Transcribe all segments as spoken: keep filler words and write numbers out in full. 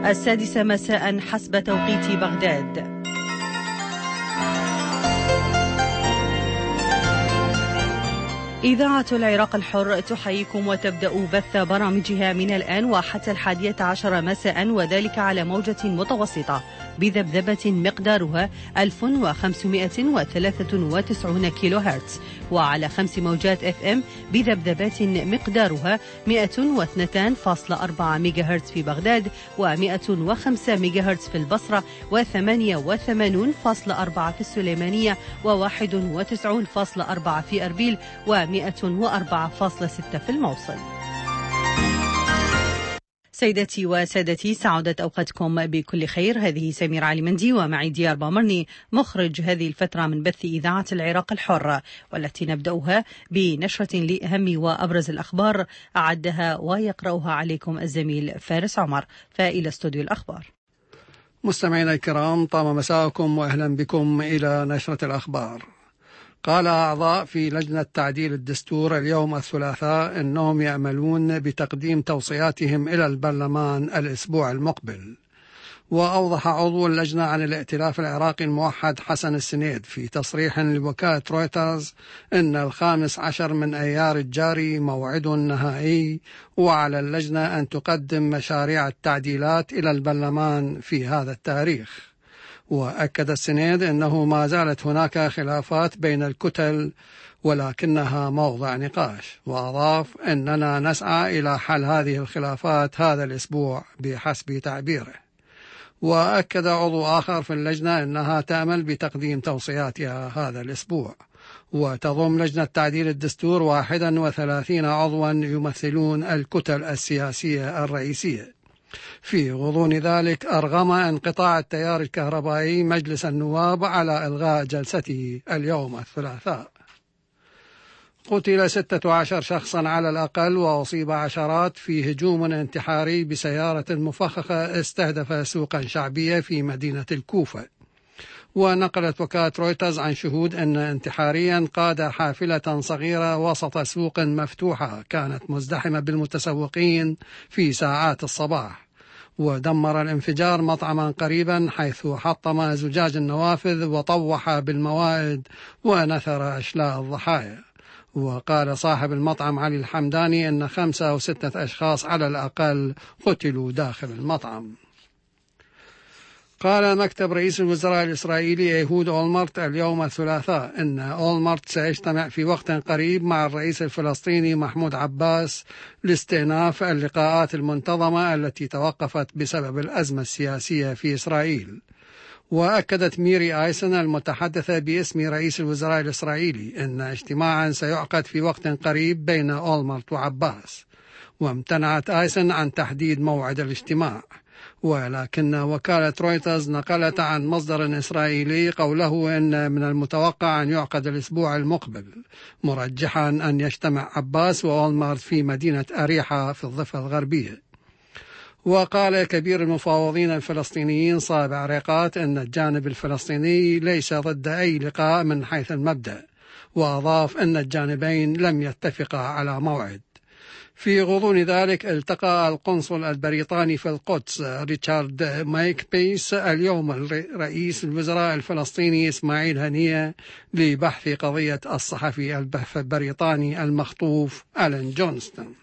السادسة مساء حسب توقيت بغداد. إذاعة العراق الحر تحييكم وتبدأ بث برامجها من الآن وحتى الحادية عشر مساء، وذلك على موجة متوسطة بذبذبة مقدارها ألف وخمسمائة وثلاثة وتسعين كيلو هرتز، وعلى خمس موجات اف ام بذبذبات مقدارها مئة واثنين فاصلة أربعة ميجا هرتز في بغداد، ومئة وخمسة ميجا هرتز في البصرة، وثمانية وثمانين فاصلة أربعة في السليمانية، وواحد وتسعين فاصلة أربعة في أربيل، ومئة وأربعة فاصلة ستة في الموصل. سيداتي وسادتي، سعادت أوقاتكم بكل خير. هذه سمير علي مندي ومعي ديار بامرني مخرج هذه الفترة من بث إذاعة العراق الحر، والتي نبدأها بنشرة لأهم وأبرز الأخبار أعدها ويقرأها عليكم الزميل فارس عمر. فإلى استوديو الأخبار. مستمعينا الكرام، طاب مساءكم وأهلا بكم إلى نشرة الأخبار. قال أعضاء في لجنة تعديل الدستور اليوم الثلاثاء أنهم يأملون بتقديم توصياتهم إلى البرلمان الأسبوع المقبل. وأوضح عضو اللجنة عن الائتلاف العراقي الموحد حسن السنيد في تصريح لوكالة رويترز أن الخامس عشر من أيار الجاري موعد نهائي، وعلى اللجنة أن تقدم مشاريع التعديلات إلى البرلمان في هذا التاريخ. وأكد السنيد أنه ما زالت هناك خلافات بين الكتل ولكنها موضع نقاش، وأضاف أننا نسعى إلى حل هذه الخلافات هذا الأسبوع بحسب تعبيره. وأكد عضو آخر في اللجنة أنها تأمل بتقديم توصياتها هذا الأسبوع. وتضم لجنة تعديل الدستور واحدا وثلاثين عضوا يمثلون الكتل السياسية الرئيسية. في غضون ذلك أرغم انقطاع التيار الكهربائي مجلس النواب على إلغاء جلسته اليوم الثلاثاء. قتل ستة عشر شخصا على الأقل وأصيب عشرات في هجوم انتحاري بسيارة مفخخة استهدف سوقا شعبية في مدينة الكوفة. ونقلت وكالة رويترز عن شهود أن انتحاريا قاد حافلة صغيرة وسط سوق مفتوحة كانت مزدحمة بالمتسوقين في ساعات الصباح. ودمر الانفجار مطعما قريبا حيث حطم زجاج النوافذ وطوح بالموائد ونثر أشلاء الضحايا. وقال صاحب المطعم علي الحمداني أن خمسة أو ستة أشخاص على الأقل قتلوا داخل المطعم. قال مكتب رئيس الوزراء الإسرائيلي إيهود أولمرت اليوم الثلاثاء أن أولمرت سيجتمع في وقت قريب مع الرئيس الفلسطيني محمود عباس لاستئناف اللقاءات المنتظمة التي توقفت بسبب الأزمة السياسية في إسرائيل. وأكدت ميري آيسن المتحدثة باسم رئيس الوزراء الإسرائيلي أن اجتماعا سيعقد في وقت قريب بين أولمرت وعباس. وامتنعت آيسن عن تحديد موعد الاجتماع، ولكن وكالة رويترز نقلت عن مصدر إسرائيلي قوله أن من المتوقع أن يعقد الأسبوع المقبل، مرجحا أن يجتمع عباس وأولمرت في مدينة أريحة في الضفة الغربية. وقال كبير المفاوضين الفلسطينيين صابع ريقات أن الجانب الفلسطيني ليس ضد أي لقاء من حيث المبدأ، وأضاف أن الجانبين لم يتفقا على موعد. في غضون ذلك التقى القنصل البريطاني في القدس ريتشارد مايك بيس اليوم رئيس الوزراء الفلسطيني إسماعيل هنية لبحث قضية الصحفي البريطاني المخطوف ألان جونستون.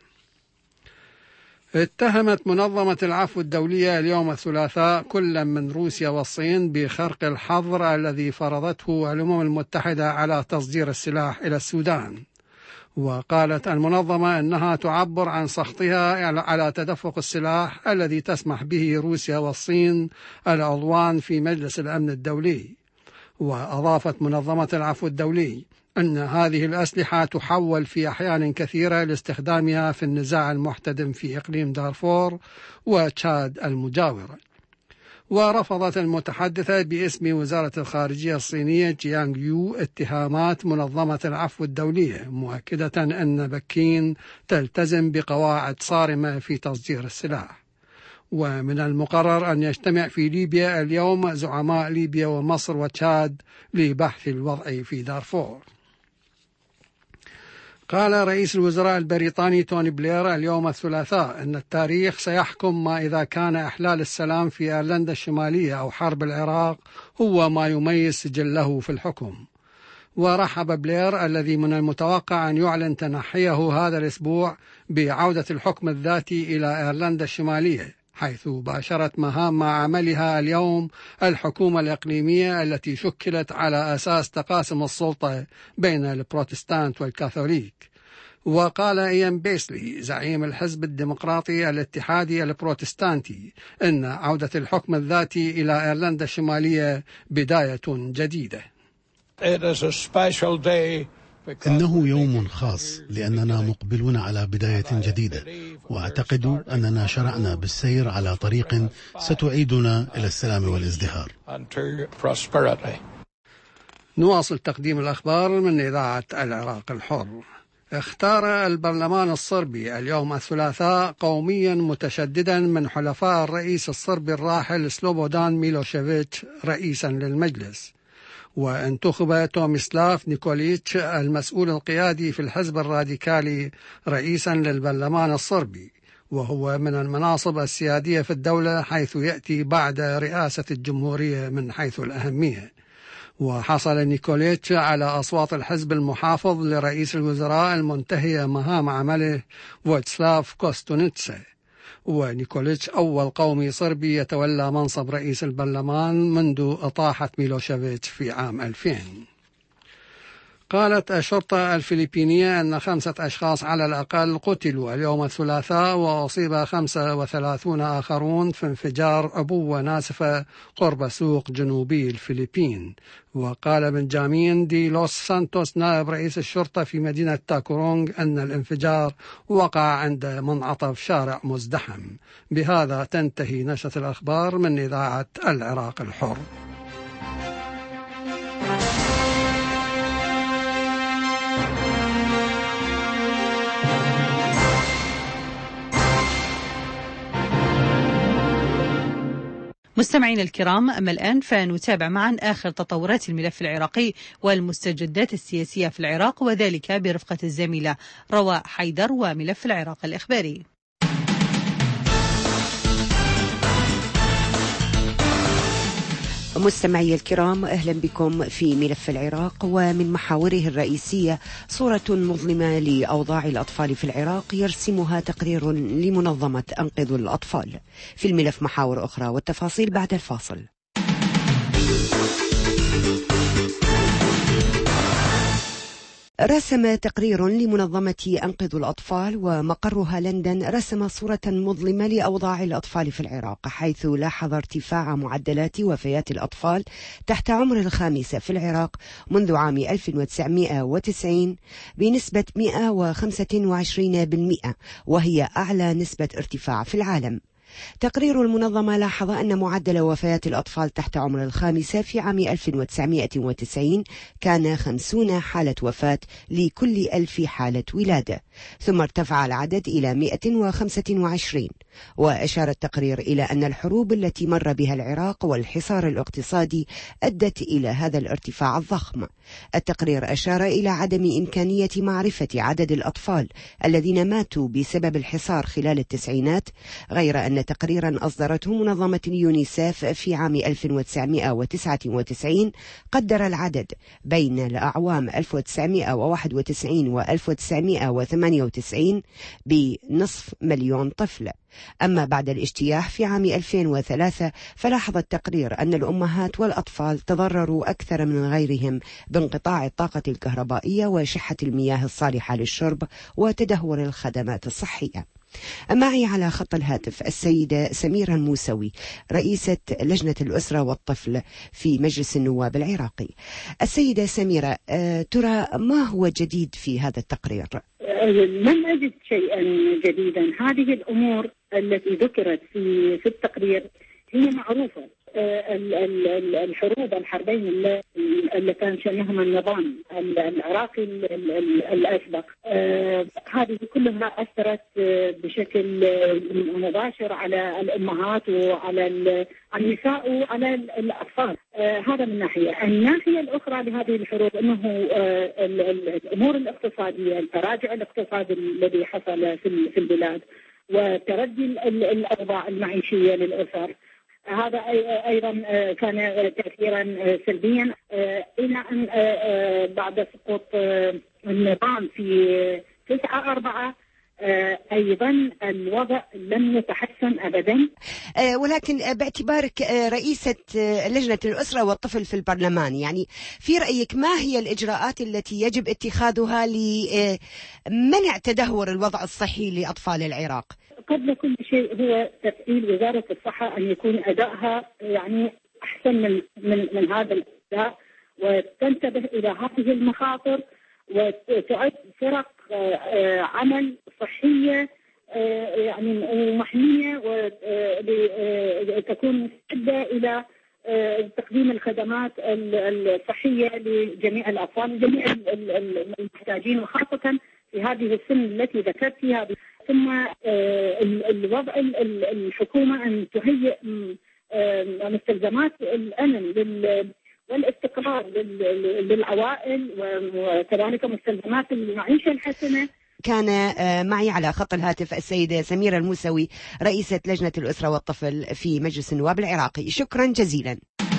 اتهمت منظمة العفو الدولية اليوم الثلاثاء كل من روسيا والصين بخرق الحظر الذي فرضته الأمم المتحدة على تصدير السلاح إلى السودان. وقالت المنظمة أنها تعبر عن سخطها على تدفق السلاح الذي تسمح به روسيا والصين العضوان في مجلس الأمن الدولي. وأضافت منظمة العفو الدولي أن هذه الأسلحة تحول في أحيان كثيرة لاستخدامها في النزاع المحتدم في إقليم دارفور وتشاد المجاورة. ورفضت المتحدثة باسم وزارة الخارجية الصينية جيانغ يو اتهامات منظمة العفو الدولية، مؤكدة أن بكين تلتزم بقواعد صارمة في تصدير السلاح. ومن المقرر أن يجتمع في ليبيا اليوم زعماء ليبيا ومصر وتشاد لبحث الوضع في دارفور. قال رئيس الوزراء البريطاني توني بلير اليوم الثلاثاء أن التاريخ سيحكم ما إذا كان إحلال السلام في أيرلندا الشمالية أو حرب العراق هو ما يميز سجله في الحكم. ورحب بلير الذي من المتوقع أن يعلن تنحيه هذا الأسبوع بعودة الحكم الذاتي إلى أيرلندا الشمالية، حيث باشرت مهام عملها اليوم الحكومة الإقليمية التي شكلت على أساس تقاسم السلطة بين البروتستانت والكاثوليك. وقال إيان بيسلي زعيم الحزب الديمقراطي الاتحادي البروتستانتي إن عودة الحكم الذاتي إلى أيرلندا الشمالية بداية جديدة. إنه يوم خاص لأننا مقبلون على بداية جديدة، وأعتقد أننا شرعنا بالسير على طريق ستعيدنا إلى السلام والازدهار. نواصل تقديم الأخبار من إذاعة العراق الحر. اختار البرلمان الصربي اليوم الثلاثاء قوميا متشددا من حلفاء الرئيس الصربي الراحل سلوبودان ميلوشيفيتش رئيسا للمجلس. وانتخب توميسلاف نيكوليتش المسؤول القيادي في الحزب الراديكالي رئيسا للبرلمان الصربي، وهو من المناصب السيادية في الدولة حيث يأتي بعد رئاسة الجمهورية من حيث الأهمية. وحصل نيكوليتش على أصوات الحزب المحافظ لرئيس الوزراء المنتهي مهام عمله فوتسلاف كوستونيتسا. ونيكوليتش أول قومي صربي يتولى منصب رئيس البرلمان منذ إطاحة ميلوشيفيتش في عام ألفين. قالت الشرطة الفلبينية أن خمسة أشخاص على الأقل قتلوا اليوم الثلاثاء وأصيب خمسة وثلاثون آخرون في انفجار أبوة ناسفة قرب سوق جنوبي الفلبين. وقال بنجامين دي لوس سانتوس نائب رئيس الشرطة في مدينة تاكورونغ أن الانفجار وقع عند منعطف شارع مزدحم. بهذا تنتهي نشرة الأخبار من إذاعة العراق الحر. مستمعين الكرام، أما الآن فنتابع معا آخر تطورات الملف العراقي والمستجدات السياسية في العراق، وذلك برفقة الزميلة رواء حيدر وملف العراق الإخباري. مستمعي الكرام، أهلا بكم في ملف العراق. ومن محاوره الرئيسية صورة مظلمة لأوضاع الأطفال في العراق يرسمها تقرير لمنظمة أنقذوا الأطفال. في الملف محاور أخرى والتفاصيل بعد الفاصل. رسم تقرير لمنظمة أنقذوا الأطفال ومقرها لندن رسم صورة مظلمة لأوضاع الأطفال في العراق، حيث لاحظ ارتفاع معدلات وفيات الأطفال تحت عمر الخامسة في العراق منذ عام ألف وتسعمائة وتسعين بنسبة مئة وخمسة وعشرين بالمئة، وهي أعلى نسبة ارتفاع في العالم. تقرير المنظمة لاحظ أن معدل وفيات الأطفال تحت عمر الخامسة في عام ألف وتسعمائة وتسعين كان خمسين حالة وفاة لكل ألف حالة ولادة، ثم ارتفع العدد إلى مئة وخمسة وعشرين. وأشار التقرير إلى أن الحروب التي مر بها العراق والحصار الاقتصادي أدت إلى هذا الارتفاع الضخم. التقرير أشار إلى عدم إمكانية معرفة عدد الأطفال الذين ماتوا بسبب الحصار خلال التسعينات، غير أن تقريرا أصدرته منظمة يونيسيف في عام ألف وتسعمائة وتسعة وتسعين قدر العدد بين الأعوام ألف وتسعمائة وواحد وتسعين و ألف وتسعمائة وثمانية وتسعين بنصف مليون طفل. أما بعد الاجتياح في عام ألفين وثلاثة فلاحظ التقرير أن الأمهات والأطفال تضرروا أكثر من غيرهم بانقطاع الطاقة الكهربائية وشحة المياه الصالحة للشرب وتدهور الخدمات الصحية. معي على خط الهاتف السيدة سميرة الموسوي، رئيسة لجنة الأسرة والطفل في مجلس النواب العراقي. السيدة سميرة، ترى ما هو جديد في هذا التقرير؟ لم أجد شيئا جديدا. هذه الأمور التي ذكرت في في التقرير هي معروفة. الحروب الحربين اللي كان شنهما النظام العراقي الأسبق هذه كلها أثرت بشكل مباشر على الأمهات وعلى النساء وعلى الأطفال. هذا من ناحية. الناحية الأخرى لهذه الحروب أنه الأمور الاقتصادية، التراجع الاقتصادي الذي حصل في البلاد وتردي الأوضاع المعيشية للأسر، هذا أيضا كان تأثيرا سلبيا، إلى أن بعد سقوط النظام في تسعة أربعة أيضا الوضع لم يتحسن أبدا. ولكن باعتبارك رئيسة لجنة الأسرة والطفل في البرلمان، يعني في رأيك ما هي الإجراءات التي يجب اتخاذها لمنع تدهور الوضع الصحي لأطفال العراق؟ قبل كل شيء هو تفعيل وزارة الصحة أن يكون أدائها يعني أحسن من من, من هذا الأداء، وتنتبه إلى هذه المخاطر وتعد فرق عمل صحية يعني ومحمية وتكون مستعدة إلى تقديم الخدمات الصحية لجميع الأطفال وجميع المحتاجين، وخاصة في هذه السن التي ذكرت فيها. ثم الوضع الحكومة أن تهيئ مستلزمات الأمن والاستقرار للعوائل وكذلك مستلزمات المعيشة الحسنة. كان معي على خط الهاتف السيدة سميرة الموسوي رئيسة لجنة الأسرة والطفل في مجلس النواب العراقي. شكرا جزيلا.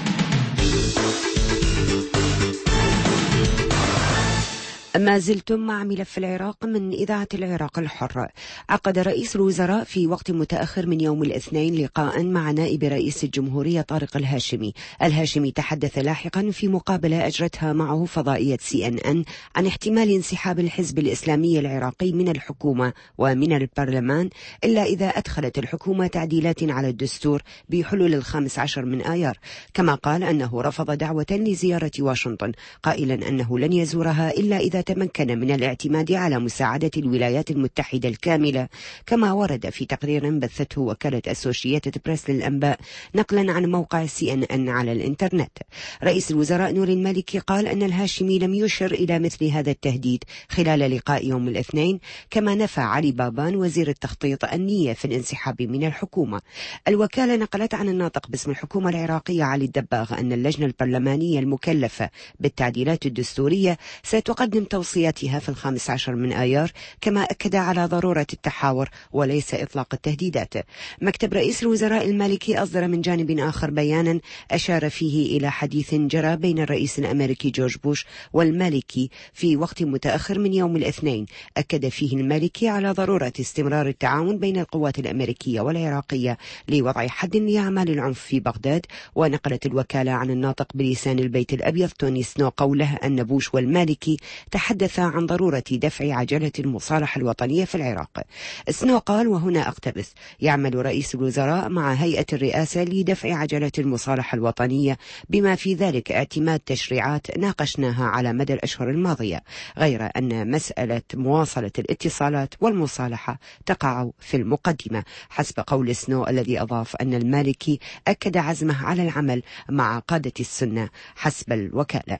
ما زلتم مع ملف العراق من إذاعة العراق الحر. عقد رئيس الوزراء في وقت متأخر من يوم الاثنين لقاء مع نائب رئيس الجمهورية طارق الهاشمي. الهاشمي تحدث لاحقا في مقابلة أجرتها معه فضائية سي إن إن عن احتمال انسحاب الحزب الإسلامي العراقي من الحكومة ومن البرلمان إلا إذا أدخلت الحكومة تعديلات على الدستور بحلول الخامس عشر من آيار. كما قال أنه رفض دعوة لزيارة واشنطن، قائلا أنه لن يزورها إلا إذا تمكن من الاعتماد على مساعدة الولايات المتحدة الكاملة، كما ورد في تقرير بثته وكالة أسوشيتد بريس للأنباء نقلا عن موقع سي إن إن على الإنترنت. رئيس الوزراء نور المالكي قال أن الهاشمي لم يشر إلى مثل هذا التهديد خلال لقاء يوم الاثنين، كما نفى علي بابان وزير التخطيط النية في الانسحاب من الحكومة. الوكالة نقلت عن الناطق باسم الحكومة العراقية علي الدباغ أن اللجنة البرلمانية المكلفة بالتعديلات الدستورية ستقدم توصياتها في الخامس عشر من آيار، كما أكد على ضرورة التحاور وليس إطلاق التهديدات. مكتب رئيس الوزراء المالكي أصدر من جانب آخر بيانا أشار فيه إلى حديث جرى بين الرئيس الأمريكي جورج بوش والمالكي في وقت متأخر من يوم الاثنين، أكد فيه المالكي على ضرورة استمرار التعاون بين القوات الأمريكية والعراقية لوضع حد لأعمال العنف في بغداد. ونقلت الوكالة عن الناطق بلسان البيت الأبيض توني سنو قوله أن بوش والمالكي تحدث عن ضرورة دفع عجلة المصالحة الوطنية في العراق. سنو قال، وهنا أقتبس: يعمل رئيس الوزراء مع هيئة الرئاسة لدفع عجلة المصالحة الوطنية، بما في ذلك اعتماد تشريعات ناقشناها على مدى الأشهر الماضية، غير أن مسألة مواصلة الاتصالات والمصالحة تقع في المقدمة، حسب قول سنو الذي أضاف أن المالكي أكد عزمه على العمل مع قادة السنة حسب الوكالة.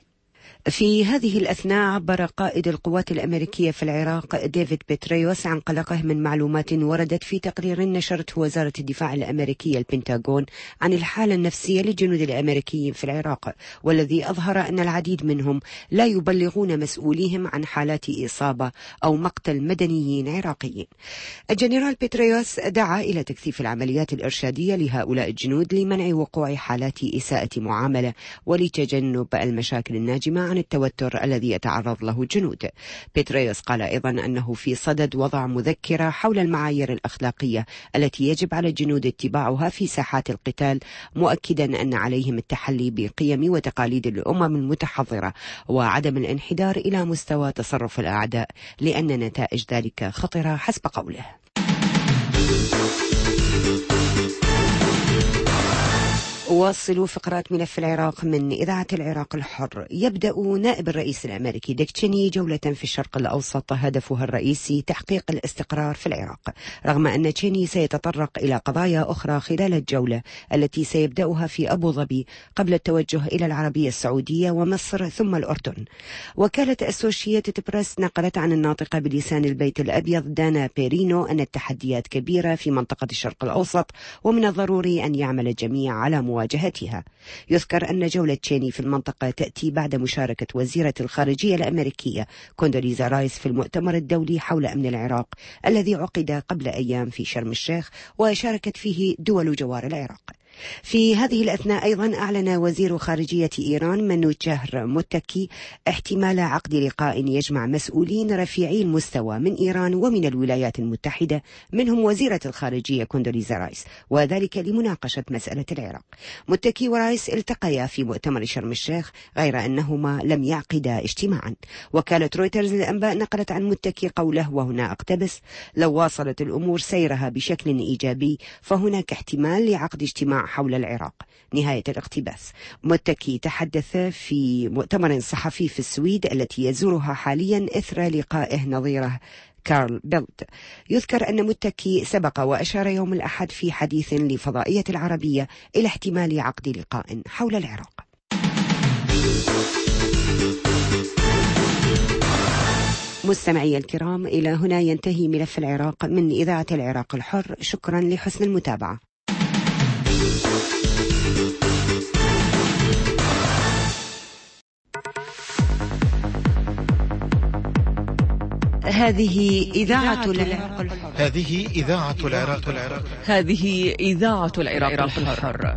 في هذه الأثناء عبر قائد القوات الأمريكية في العراق ديفيد بيتريوس عن قلقه من معلومات وردت في تقرير نشرته وزارة الدفاع الأمريكية البنتاغون عن الحالة النفسية للجنود الأمريكيين في العراق، والذي أظهر أن العديد منهم لا يبلغون مسؤوليهم عن حالات إصابة أو مقتل مدنيين عراقيين. الجنرال بيتريوس دعا إلى تكثيف العمليات الإرشادية لهؤلاء الجنود لمنع وقوع حالات إساءة معاملة ولتجنب المشاكل الناجمة عن التوتر الذي يتعرض له الجنود. بيتريوس قال أيضا أنه في صدد وضع مذكرة حول المعايير الأخلاقية التي يجب على الجنود اتباعها في ساحات القتال، مؤكدا أن عليهم التحلي بقيم وتقاليد الأمم المتحضرة وعدم الانحدار إلى مستوى تصرف الأعداء، لأن نتائج ذلك خطرة حسب قوله. نواصل فقرات ملف العراق من إذاعة العراق الحر. يبدأ نائب الرئيس الأمريكي ديك تشيني جولة في الشرق الأوسط هدفها الرئيسي تحقيق الاستقرار في العراق، رغم أن تشيني سيتطرق إلى قضايا أخرى خلال الجولة التي سيبدأها في أبو ظبي قبل التوجه إلى العربية السعودية ومصر ثم الأردن. وكالة أسوشيتد بريس نقلت عن الناطقة بلسان البيت الأبيض دانا بيرينو أن التحديات كبيرة في منطقة الشرق الأوسط ومن الضروري أن يعمل الجميع على مواجهتها. يذكر أن جولة تشيني في المنطقة تأتي بعد مشاركة وزيرة الخارجية الأمريكية كوندوليزا رايس في المؤتمر الدولي حول أمن العراق الذي عقد قبل أيام في شرم الشيخ وشاركت فيه دول جوار العراق. في هذه الأثناء أيضا أعلن وزير خارجية إيران منوتشهر متكي احتمال عقد لقاء يجمع مسؤولين رفيعي المستوى من إيران ومن الولايات المتحدة منهم وزيرة الخارجية كوندوليزا رايس، وذلك لمناقشة مسألة العراق. متكي ورايس التقيا في مؤتمر شرم الشيخ غير أنهما لم يعقدا اجتماعا. وكالة رويترز للأنباء نقلت عن متكي قوله وهنا أقتبس: لو واصلت الأمور سيرها بشكل إيجابي فهناك احتمال لعقد اجتماع حول العراق. نهاية الاقتباس. متكي تحدث في مؤتمر صحفي في السويد التي يزورها حاليا إثر لقائه نظيره كارل بيلت. يذكر أن متكي سبق وأشار يوم الأحد في حديث لفضائية العربية إلى احتمال عقد لقاء حول العراق. مستمعي الكرام، إلى هنا ينتهي ملف العراق من إذاعة العراق الحر. شكرا لحسن المتابعة. هذه إذاعة العراق الحر. هذه إذاعة العراق الحر. هذه إذاعة العراق الحر.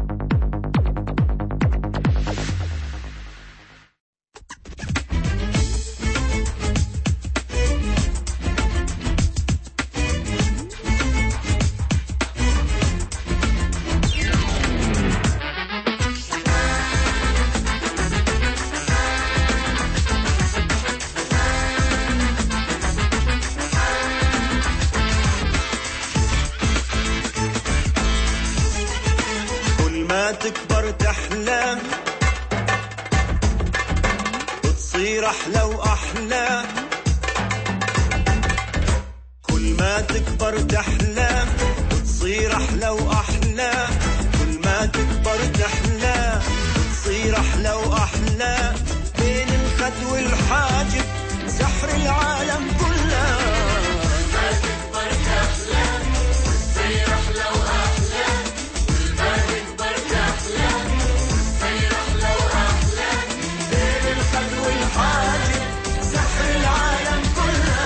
تكبر تحلى وتصير أحلى وأحلى، كل ما تكبر تحلى وتصير أحلى وأحلى، كل ما تكبر تحلى وتصير أحلى وأحلى، بين الخد والحاجب سحر العالم كله. ما تكبر تحلى وتصير أحلى وأحلى، كل ما تكبر تحلى وتصير أحلى وأحلى، بين الخد والحاجب سحر العالم كله.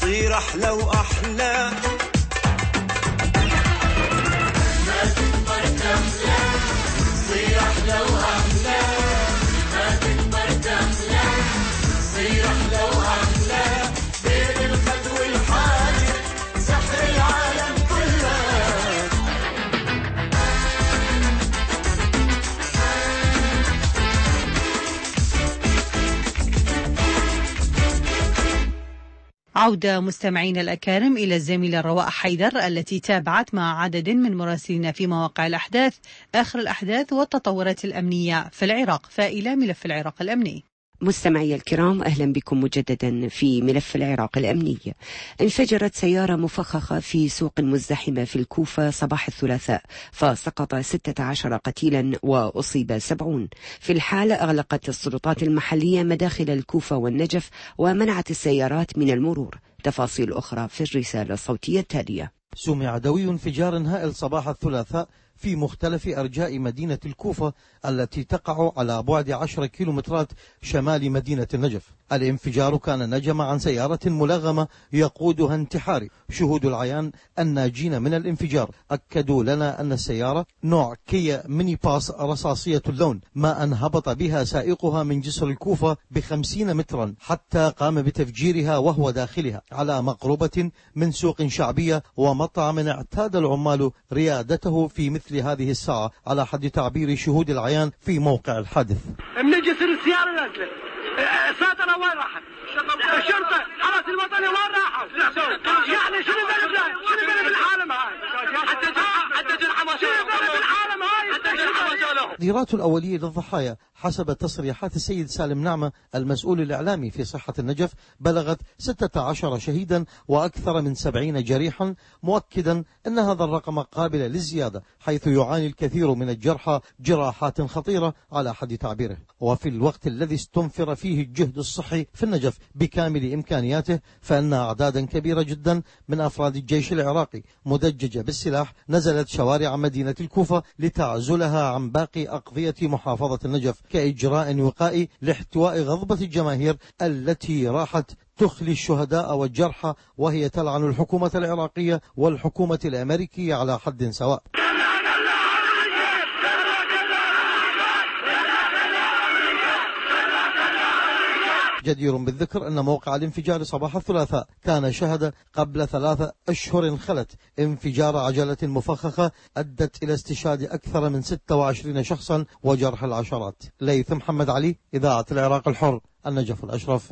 بتصير أحلى وأحلى. ما تكبر تحلى بتصير أحلى وأحلى. ما تكبر تحلى بتصير أحلى وأحلى. بين الخد والحاجة سحر العالم كله. عودة مستمعين الأكارم إلى الزميلة رواء حيدر التي تابعت مع عدد من مراسلين في مواقع الأحداث آخر الأحداث والتطورات الأمنية في العراق. فإلى ملف العراق الأمني. مستمعي الكرام، أهلا بكم مجددا في ملف العراق الأمني. انفجرت سيارة مفخخة في سوق مزدحمة في الكوفة صباح الثلاثاء، فسقط ستة عشر قتيلا وأصيب سبعون. في الحال أغلقت السلطات المحلية مداخل الكوفة والنجف ومنعت السيارات من المرور. تفاصيل أخرى في الرسالة الصوتية التالية. سمع دوي انفجار هائل صباح الثلاثاء في مختلف أرجاء مدينة الكوفة التي تقع على بعد عشرة كيلومترات شمال مدينة النجف. الانفجار كان نجم عن سيارة ملغمة يقودها انتحاري. شهود العيان الناجين من الانفجار أكدوا لنا أن السيارة نوع كيا ميني باس رصاصية اللون، ما أن هبط بها سائقها من جسر الكوفة بخمسين مترا حتى قام بتفجيرها وهو داخلها على مقربة من سوق شعبية ومطعم اعتاد العمال ريادته في مثل هذه الساعة، على حد تعبير شهود العيان في موقع الحادث. من جسر السيارة نازلة، السيطرة وين راحت؟ الشرطة حرس الوطني وين راحوا؟ يعني شنو بلد شنو بلد العالم هاي؟ حتى حتى جرحى ما شاء الله. شنو بلد العالم هاي؟ حتى جرحى ما شاء الله. التقديرات الأولية للضحايا حسب تصريحات السيد سالم نعمة المسؤول الإعلامي في صحة النجف بلغت ستة عشر شهيدا وأكثر من سبعين جريحا، مؤكدا أن هذا الرقم قابل للزيادة، حيث يعاني الكثير من الجرحى جراحات خطيرة على حد تعبيره. وفي الوقت الذي استنفر فيه الجهد الصحي في النجف بكامل إمكانياته، فإن أعدادا كبيرة جدا من أفراد الجيش العراقي مدججة بالسلاح نزلت شوارع مدينة الكوفة لتعزلها عن باقي أقضية محافظة النجف كإجراء وقائي لاحتواء غضبة الجماهير التي راحت تخلي الشهداء والجرحى، وهي تلعن الحكومة العراقية والحكومة الأمريكية على حد سواء. جدير بالذكر أن موقع الانفجار صباح الثلاثاء كان شهد قبل ثلاثة أشهر خلت انفجار عجلة مفخخة أدت إلى استشهاد أكثر من ستة وعشرين شخصا وجرح العشرات. ليث محمد علي، إذاعة العراق الحر، النجف الأشرف.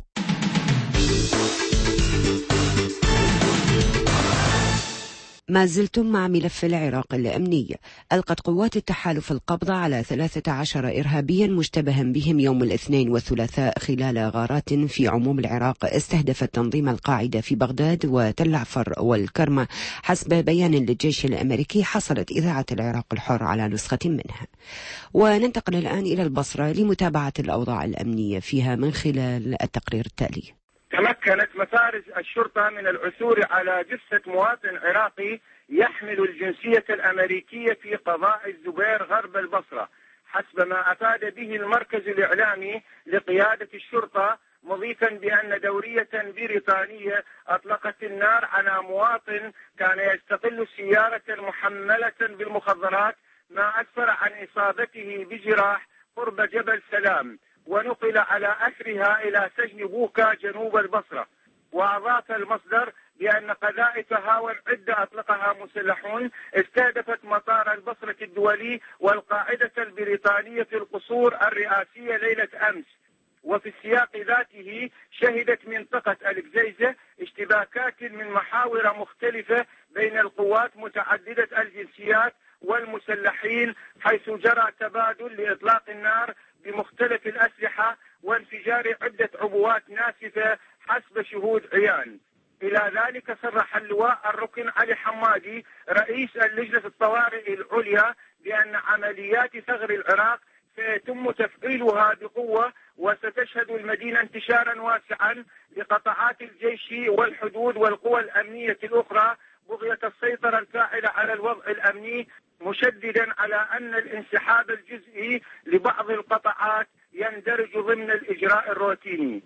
ما زلتم مع ملف العراق الأمني. ألقت قوات التحالف القبض على ثلاثة عشر إرهابيا مشتبها بهم يوم الاثنين والثلاثاء خلال غارات في عموم العراق استهدفت تنظيم القاعدة في بغداد وتل عفر والكرمة، حسب بيان للجيش الأمريكي حصلت إذاعة العراق الحر على نسخة منها. وننتقل الآن إلى البصرة لمتابعة الأوضاع الأمنية فيها من خلال التقرير التالي. تمكنت مفارز الشرطة من العثور على جثة مواطن عراقي يحمل الجنسية الأمريكية في قضاء الزبير غرب البصرة، حسب ما أفاد به المركز الإعلامي لقيادة الشرطة، مضيفا بأن دورية بريطانية أطلقت النار على مواطن كان يستقل سيارة محملة بالمخدرات، ما أسفر عن إصابته بجراح قرب جبل سلام، ونقل على أثرها إلى سجن بوكا جنوب البصرة. وأضاف المصدر بأن قذائف هاون عدة أطلقها مسلحون استهدفت مطار البصرة الدولي والقاعدة البريطانية في القصور الرئاسية ليلة أمس. وفي السياق ذاته شهدت منطقة الجزيزة اشتباكات من محاور مختلفة بين القوات متعددة الجنسيات والمسلحين، حيث جرى تبادل لإطلاق النار بمختلف الأسلحة وانفجار عدة عبوات ناسفة حسب شهود عيان. إلى ذلك صرح اللواء الركن علي حمادي رئيس اللجنة الطوارئ العليا بأن عمليات ثغر العراق سيتم تفعيلها بقوة، وستشهد المدينة انتشارا واسعا لقطاعات الجيش والحدود والقوى الأمنية الأخرى بغية السيطرة الفاعلة على الوضع الأمني، مشددا على أن الانسحاب الجزئي لبعض القطاعات يندرج ضمن الإجراء الروتيني.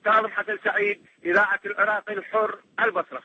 كاظم حسن سعيد، إذاعة العراق الحر، البصرة.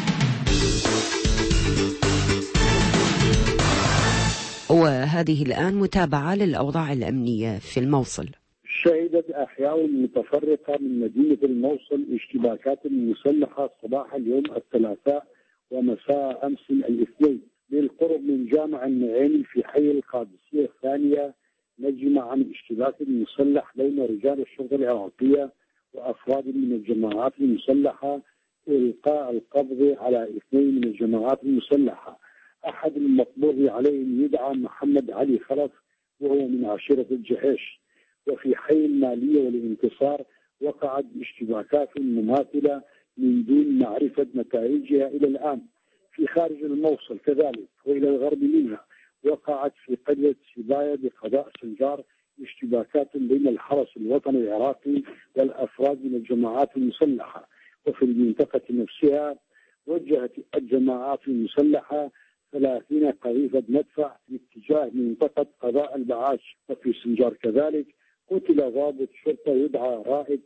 وهذه الآن متابعة للأوضاع الأمنية في الموصل. شهدت أحياء متفرقة من مدينة الموصل اشتباكات مسلحة صباح اليوم الثلاثاء ومساء أمس الاثنين بالقرب من جامع النعيمي في حي القادسية الثانية، نجم عن اشتباك مسلح بين رجال الشرطة العراقية وأفراد من الجماعات المسلحة، إلقاء القبض على اثنين من الجماعات المسلحة. أحد المقبوض عليهم يدعى محمد علي خلف وهو من عشيرة الجحيش. وفي حي المالية والانتصار وقعت اشتباكات مماثلة من دون معرفة نتائجها إلى الآن. في خارج الموصل كذلك وإلى الغرب منها وقعت في قرية سبايا بقضاء سنجار اشتباكات بين الحرس الوطني العراقي والأفراد من الجماعات المسلحة. وفي المنطقة نفسها وجهت الجماعات المسلحة ثلاثين قذيفة مدفع باتجاه منطقة قضاء البعاش. وفي سنجار كذلك قتل ضابط شرطة يدعى رائد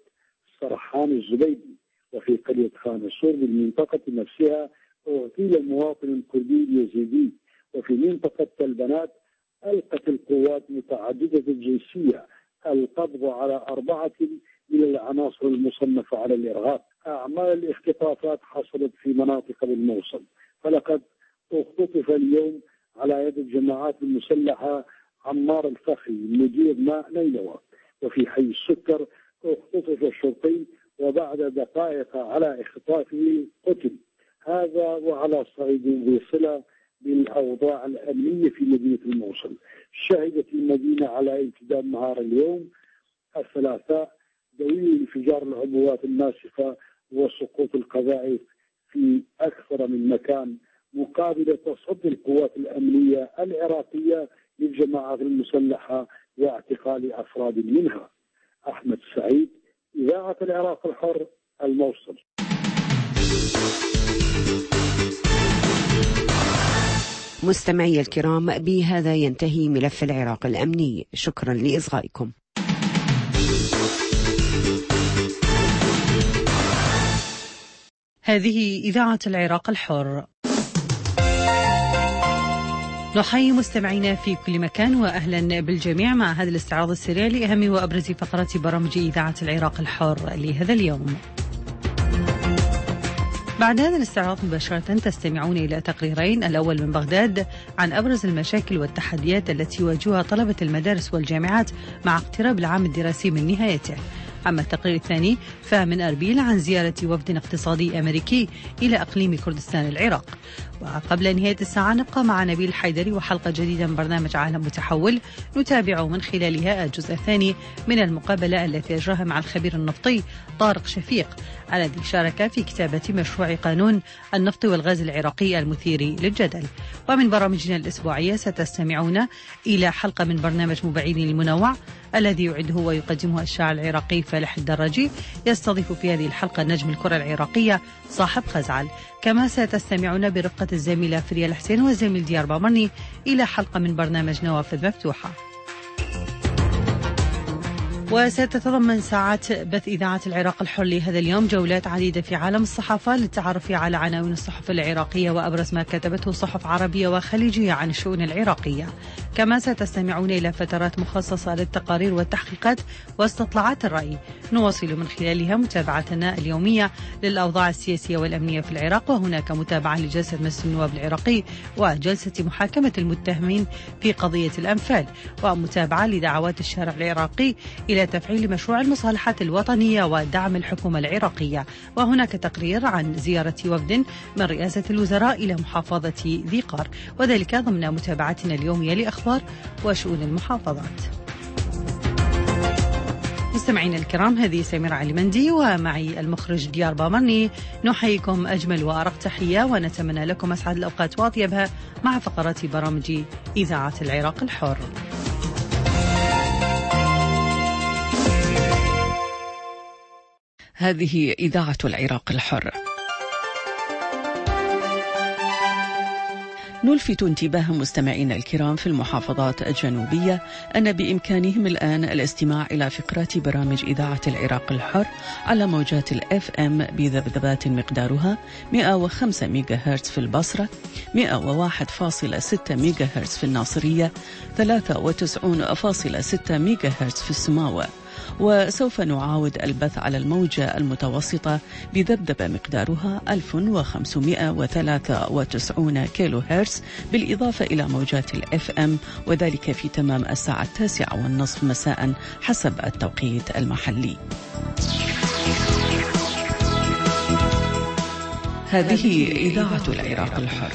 سرحان الزبيدي. وفي قرية خانسور بالمنطقة نفسها اغتيل المواطن الكردي اليزيدي. وفي منطقة البنات ألقت القوات متعددة الجنسية القبض على أربعة من العناصر المصنفة على الإرهاب. أعمال الاختطافات حصلت في مناطق بالموصل، فلقد اختطف اليوم على يد الجماعات المسلحة عمار الفخري مدير ماء نينوى. وفي حي السكر اختطف الشرطي وبعد دقائق على اختطافه قتل. هذا وعلى صعيد ذي صلة بالأوضاع الأمنية في مدينة الموصل. شهدت المدينة على امتداد نهار اليوم الثلاثاء دوي انفجار العبوات الناسفة وسقوط القذائف في أكثر من مكان مقابل تصدي القوات الأمنية العراقية للجماعات المسلحة واعتقال أفراد منها. أحمد سعيد، إذاعة العراق الحر، الموصل. مستمعي الكرام، بهذا ينتهي ملف العراق الأمني. شكرا لإصغائكم. هذه إذاعة العراق الحر. نحيي مستمعينا في كل مكان وأهلا بالجميع مع هذا الاستعراض السريع لأهم وأبرز فقرات برامج إذاعة العراق الحر لهذا اليوم. بعد هذا الاستعراض مباشرة تستمعون إلى تقريرين، الأول من بغداد عن أبرز المشاكل والتحديات التي يواجهها طلبة المدارس والجامعات مع اقتراب العام الدراسي من نهايته. أما التقرير الثاني فمن أربيل عن زيارة وفد اقتصادي أمريكي إلى أقليم كردستان العراق. وقبل نهاية الساعة نبقى مع نبيل الحيدري وحلقة جديدة من برنامج عالم متحول نتابع من خلالها الجزء الثاني من المقابلة التي أجراها مع الخبير النفطي طارق شفيق الذي شارك في كتابة مشروع قانون النفط والغاز العراقي المثير للجدل. ومن برامجنا الأسبوعية ستستمعون إلى حلقة من برنامج مبعين المنوع الذي يعده ويقدمه الشاعر العراقي فالح الدراجي، يستضيف في هذه الحلقة نجم الكرة العراقية صاحب خزعل. كما ستستمعون برفقة الزميلة فريال الحسين والزميل ديار بامرني إلى حلقة من برنامج نوافذ مفتوحة. وستتضمن ساعات بث إذاعة العراق الحر لهذا اليوم جولات عديدة في عالم الصحافة للتعرف على عناوين الصحف العراقية وأبرز ما كتبته صحف عربية وخليجية عن الشؤون العراقية. كما ستستمعون إلى فترات مخصصة للتقارير والتحقيقات واستطلاعات الرأي نواصل من خلالها متابعتنا اليومية للأوضاع السياسية والأمنية في العراق، وهناك متابعة لجلسة مجلس النواب العراقي وجلسة محاكمة المتهمين في قضية الأنفال، ومتابعة لدعوات الشارع العراقي إلى تفعيل مشروع المصالحات الوطنية ودعم الحكومة العراقية. وهناك تقرير عن زيارة وفد من رئاسة الوزراء إلى محافظة ذي قار، وذلك ضمن متابعتنا اليومية لأخبار وشؤون المحافظات. مستمعينا الكرام، هذه سميرة علي مندي ومعي المخرج ديار بامرني، نحييكم أجمل وأرق تحية ونتمنى لكم أسعد الأوقات وأطيبها مع فقرات برامج إذاعة العراق الحر. هذه إذاعة العراق الحر. نلفت انتباه مستمعينا الكرام في المحافظات الجنوبية أن بإمكانهم الآن الاستماع إلى فقرات برامج إذاعة العراق الحر على موجات الإف إم بذبذبات مقدارها مئة وخمسة ميجا هرتز في البصرة، مئة وواحد فاصلة ستة ميجا هرتز في الناصرية، ثلاثة وتسعين فاصلة ستة ميجا هرتز في السماوة. وسوف نعاود البث على الموجة المتوسطة بذبذبة مقدارها ألف وخمسمئة وثلاثة وتسعين كيلو هرتز، بالإضافة إلى موجات الإف إم، وذلك في تمام الساعة التاسعة والنصف مساء حسب التوقيت المحلي. هذه إذاعة العراق الحر.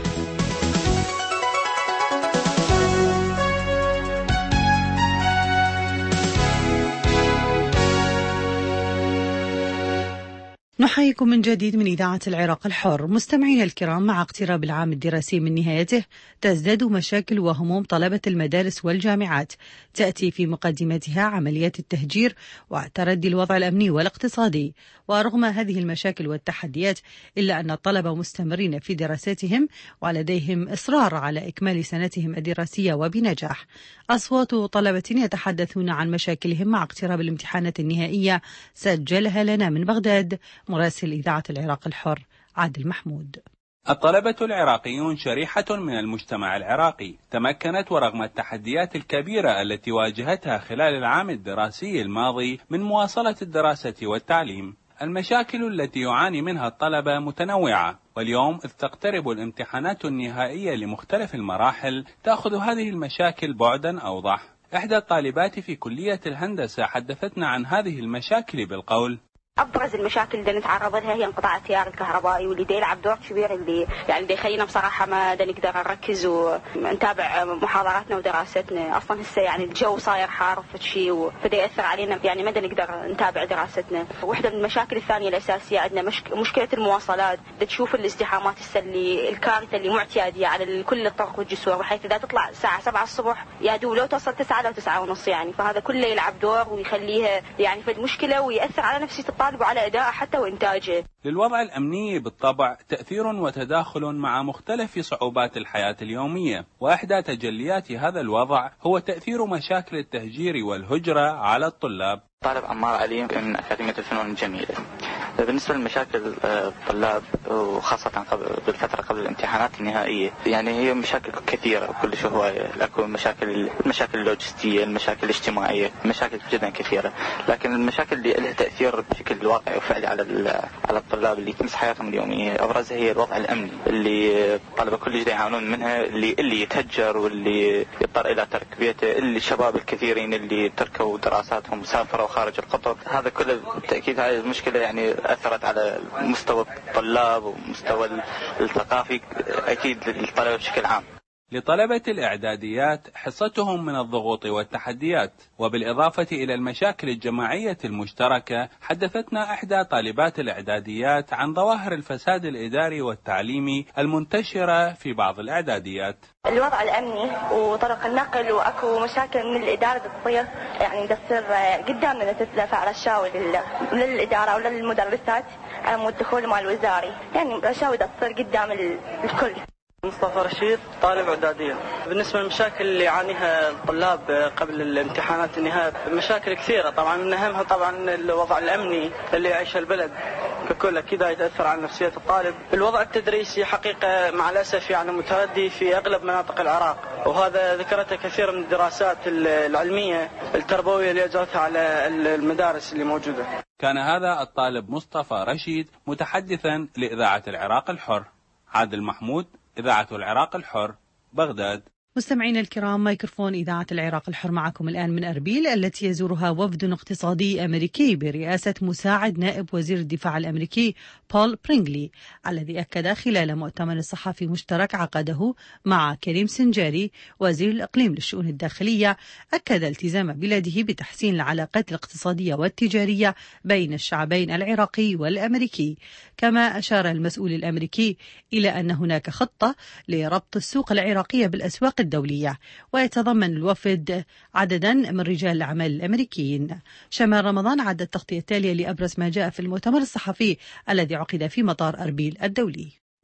نحييكم من جديد من إذاعة العراق الحر. مستمعينا الكرام، مع اقتراب العام الدراسي من نهايته تزداد مشاكل وهموم طلبة المدارس والجامعات، تأتي في مقدمتها عمليات التهجير وتردي الوضع الأمني والاقتصادي. ورغم هذه المشاكل والتحديات إلا أن الطلبة مستمرين في دراساتهم ولديهم إصرار على إكمال سنتهم الدراسية وبنجاح. أصوات طلبة يتحدثون عن مشاكلهم مع اقتراب الامتحانات النهائية سجلها لنا من بغداد مراسل إذاعة العراق الحر عادل محمود. الطلبة العراقيون شريحة من المجتمع العراقي تمكنت ورغم التحديات الكبيرة التي واجهتها خلال العام الدراسي الماضي من مواصلة الدراسة والتعليم. المشاكل التي يعاني منها الطلبة متنوعة، واليوم إذ تقترب الامتحانات النهائية لمختلف المراحل تأخذ هذه المشاكل بعدا أوضح. إحدى الطالبات في كلية الهندسة حدثتنا عن هذه المشاكل بالقول: ابرز المشاكل اللي نتعرض لها هي انقطاع التيار الكهربائي، واللي دا يلعب دور كبير، اللي يعني دا يخلينا بصراحه ما دا نقدر نركز ونتابع محاضراتنا ودراستنا. اصلا هسه يعني الجو صاير حار وفتشي، وبدا ياثر علينا، يعني ما دا نقدر نتابع دراستنا. وحده من المشاكل الثانيه الاساسيه عندنا مشك... مشكله المواصلات. دا تشوف الازدحامات السلي الكارثه اللي معتاديه على كل الطرق والجسور، بحيث اذا تطلع الساعه سبعة الصبح يا دوب لو توصل تسعة لو تسعة ونص، يعني فهذا كله يلعب دور ويخليها يعني في المشكله، وياثر على نفسيه الطالب وعلى أداءه حتى وإنتاجه. للوضع الأمني بالطبع تأثير وتداخل مع مختلف صعوبات الحياة اليومية، وإحدى تجليات هذا الوضع هو تأثير مشاكل التهجير والهجرة على الطلاب. طالب عمار علي من أكاديمية الفنون الجميلة. بالنسبة لمشاكل الطلاب وخاصة قبل بالفترة قبل الامتحانات النهائية، يعني هي مشاكل كثيرة وكل شيء هواية، لكن مشاكل المشاكل اللوجستية، المشاكل الاجتماعية، مشاكل جدا كثيرة. لكن المشاكل اللي لها تأثير بشكل واقعي وفعلي على على الطلاب اللي تمس حياتهم اليومية، أبرزها هي الوضع الأمني اللي الطلبة كل جدا يعانون منها، اللي اللي يتهجر واللي يضطر إلى ترك بيته، اللي الشباب الكثيرين اللي تركوا دراساتهم وسافروا خارج القطر. هذا كله بالتأكيد هذه المشكلة يعني أثرت على مستوى الطلاب ومستوى الثقافي أكيد للطلبة بشكل عام. لطلبة الإعداديات حصتهم من الضغوط والتحديات، وبالإضافة إلى المشاكل الجماعية المشتركة حدثتنا إحدى طالبات الإعداديات عن ظواهر الفساد الإداري والتعليمي المنتشرة في بعض الإعداديات. الوضع الأمني وطرق النقل، وأكو مشاكل من الإدارة تصير يعني تصير قدامنا تتلف على الشاوي للإدارة أو للمدرسات على مود دخول مال وزاري، يعني الشاوي تصير قدام الكل. مصطفى رشيد طالب إعدادية. بالنسبة للمشاكل اللي يعانيها الطلاب قبل الامتحانات النهائية، مشاكل كثيرة طبعا، من أهمها طبعا الوضع الأمني اللي يعيشه البلد ككل، كذا يتأثر على نفسية الطالب. الوضع التدريسي حقيقة مع الأسف يعني متردي في أغلب مناطق العراق، وهذا ذكرته كثير من الدراسات العلمية التربوية اللي أجرتها على المدارس اللي موجودة. كان هذا الطالب مصطفى رشيد متحدثا لإذاعة العراق الحر. عادل محمود، إذاعة العراق الحر، بغداد. مستمعين الكرام، ميكروفون إذاعة العراق الحر معكم الآن من أربيل، التي يزورها وفد اقتصادي أمريكي برئاسة مساعد نائب وزير الدفاع الأمريكي بول برينغلي، الذي أكد خلال مؤتمر صحفي مشترك عقده مع كريم سنجاري وزير الإقليم للشؤون الداخلية، أكد التزام بلاده بتحسين العلاقات الاقتصادية والتجارية بين الشعبين العراقي والأمريكي. كما أشار المسؤول الأمريكي إلى أن هناك خطة لربط السوق العراقية بالأسواق الدولية، ويتضمن الوفد عددا من رجال الأعمال الأمريكيين. شمال رمضان عد التغطية التالية لأبرز ما جاء في المؤتمر الصحفي الذي عقد في مطار أربيل الدولي.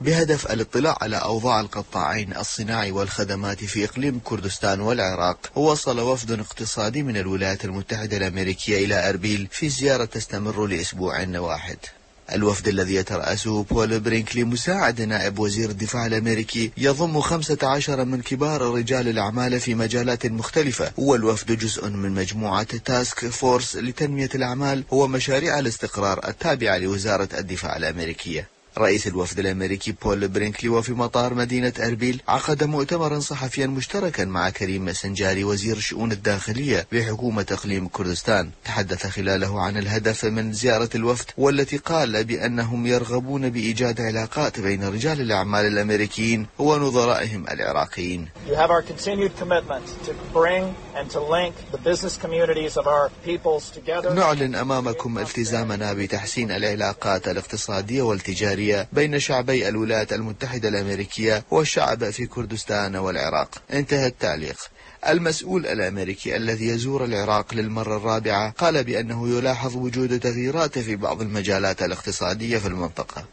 بهدف الاطلاع على أوضاع القطاعين الصناعي والخدمات في إقليم كردستان والعراق. وصل وفد اقتصادي من الولايات المتحدة الأمريكية إلى أربيل في زيارة تستمر لأسبوع واحد. الوفد الذي يترأسه بول برينكلي مساعد نائب وزير الدفاع الأمريكي يضم خمسة عشر من كبار رجال الأعمال في مجالات مختلفة. والوفد جزء من مجموعة تاسك فورس لتنمية الأعمال ومشاريع الاستقرار التابعة لوزارة الدفاع الأمريكية. رئيس الوفد الأمريكي بول برينكلي وفي مطار مدينة أربيل عقد مؤتمرا صحفيا مشتركا مع كريم مسنجاري وزير الشؤون الداخلية بحكومة إقليم كردستان. تحدث خلاله عن الهدف من زيارة الوفد، والتي قال بأنهم يرغبون بإيجاد علاقات بين رجال الأعمال الأمريكيين ونظرائهم العراقيين. نعلن أمامكم التزامنا بتحسين العلاقات الاقتصادية والتجارية بين شعبي الولايات المتحدة الأمريكية والشعب في كردستان والعراق. انتهى التعليق. المسؤول الأمريكي الذي يزور العراق للمرة الرابعة قال بأنه يلاحظ وجود تغييرات في بعض المجالات الاقتصادية في المنطقة.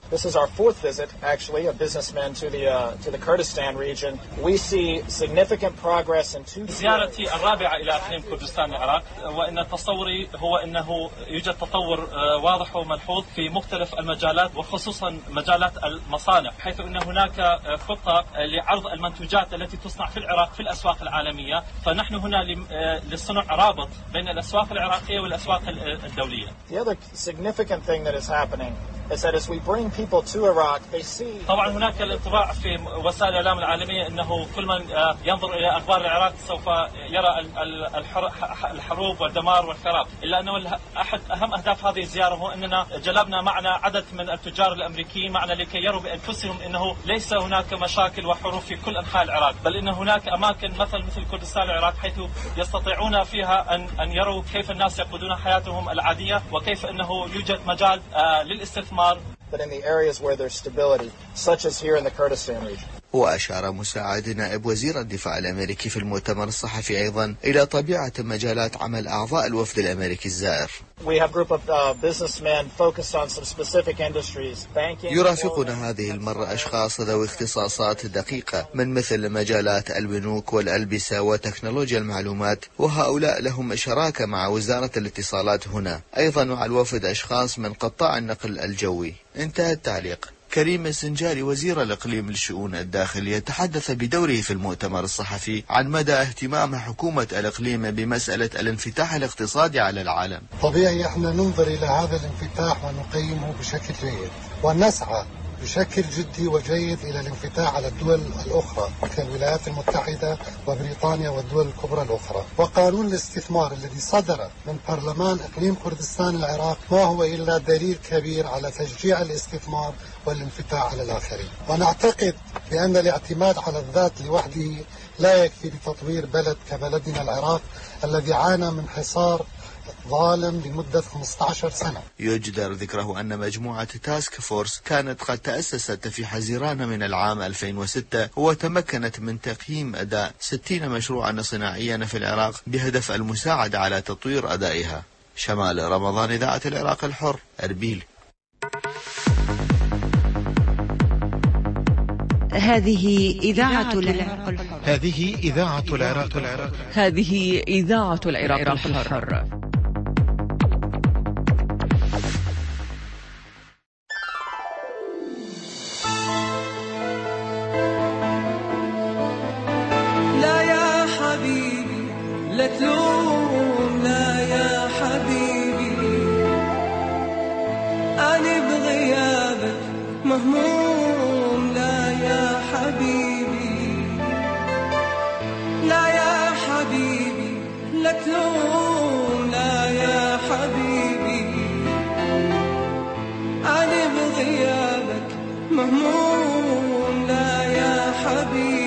زيارتي الرابعة إلى إقليم كردستان العراق، وإن تصوري هو أنه يوجد تطور واضح وملحوظ في مختلف المجالات وخصوصا مجالات المصانع، حيث أن هناك خطة لعرض المنتوجات التي تصنع في العراق في الأسواق العالمية. فنحن هنا لصنع رابط بين الأسواق العراقية والأسواق الدولية. طبعا هناك الانطباع في وسائل الإعلام العالمية أنه كل من ينظر إلى أخبار العراق سوف يرى الحروب والدمار والخراب، إلا أنه أحد أهم أهداف هذه الزيارة هو أننا جلبنا معنا عدد من التجار الأمريكيين معنا لكي يروا بأنفسهم أنه ليس هناك مشاكل وحروب في كل أنحاء العراق، بل أن هناك أماكن مثل مثل كردستان العراق حيث يستطيعون فيها أن أن يروا كيف الناس يقودون حياتهم العادية، وكيف أنه يوجد مجال آه للاستثمار. وأشار مساعد نائب وزير الدفاع الأمريكي في المؤتمر الصحفي أيضا إلى طبيعة مجالات عمل أعضاء الوفد الأمريكي الزائر. يرافقنا هذه المرة أشخاص ذوي اختصاصات دقيقة من مثل مجالات البنوك والألبسة وتكنولوجيا المعلومات، وهؤلاء لهم شراكة مع وزارة الاتصالات هنا. أيضا مع الوفد أشخاص من قطاع النقل الجوي. انتهى التعليق. كريم مسنجاري وزير الإقليم للشؤون الداخلية تحدث بدوره في المؤتمر الصحفي عن مدى اهتمام حكومة الإقليم بمسألة الانفتاح الاقتصادي على العالم. طبيعي احنا ننظر إلى هذا الانفتاح ونقيمه بشكل جيد، ونسعى بشكل جدي وجيد إلى الانفتاح على الدول الأخرى مثل الولايات المتحدة وبريطانيا والدول الكبرى الأخرى. وقانون الاستثمار الذي صدر من برلمان إقليم كردستان العراق ما هو إلا دليل كبير على تشجيع الاستثمار والانفتاح على الآخرين. ونعتقد بأن الاعتماد على الذات لوحده لا يكفي لتطوير بلد كبلدنا العراق الذي عانى من حصار ظالم لمدة خمسة عشر سنة. يجدر ذكره أن مجموعة تاسك فورس كانت قد تأسست في حزيران من العام ألفين وستة وتمكنت من تقييم أداء ستين مشروعا صناعيا في العراق بهدف المساعدة على تطوير أدائها. شمال رمضان، إذاعة العراق الحر، أربيل. هذه إذاعة العراق الحر. هذه إذاعة العراق الحر. هذه إذاعة العراق الحر. لا يا حبيبي لا تلوم، لا يا حبيبي أنا بغيابك مهموم، لا يا حبيبي لا يا حبيبي لا تلوم، لا يا حبيبي أنا بغيابك مهموم، لا يا حبيبي.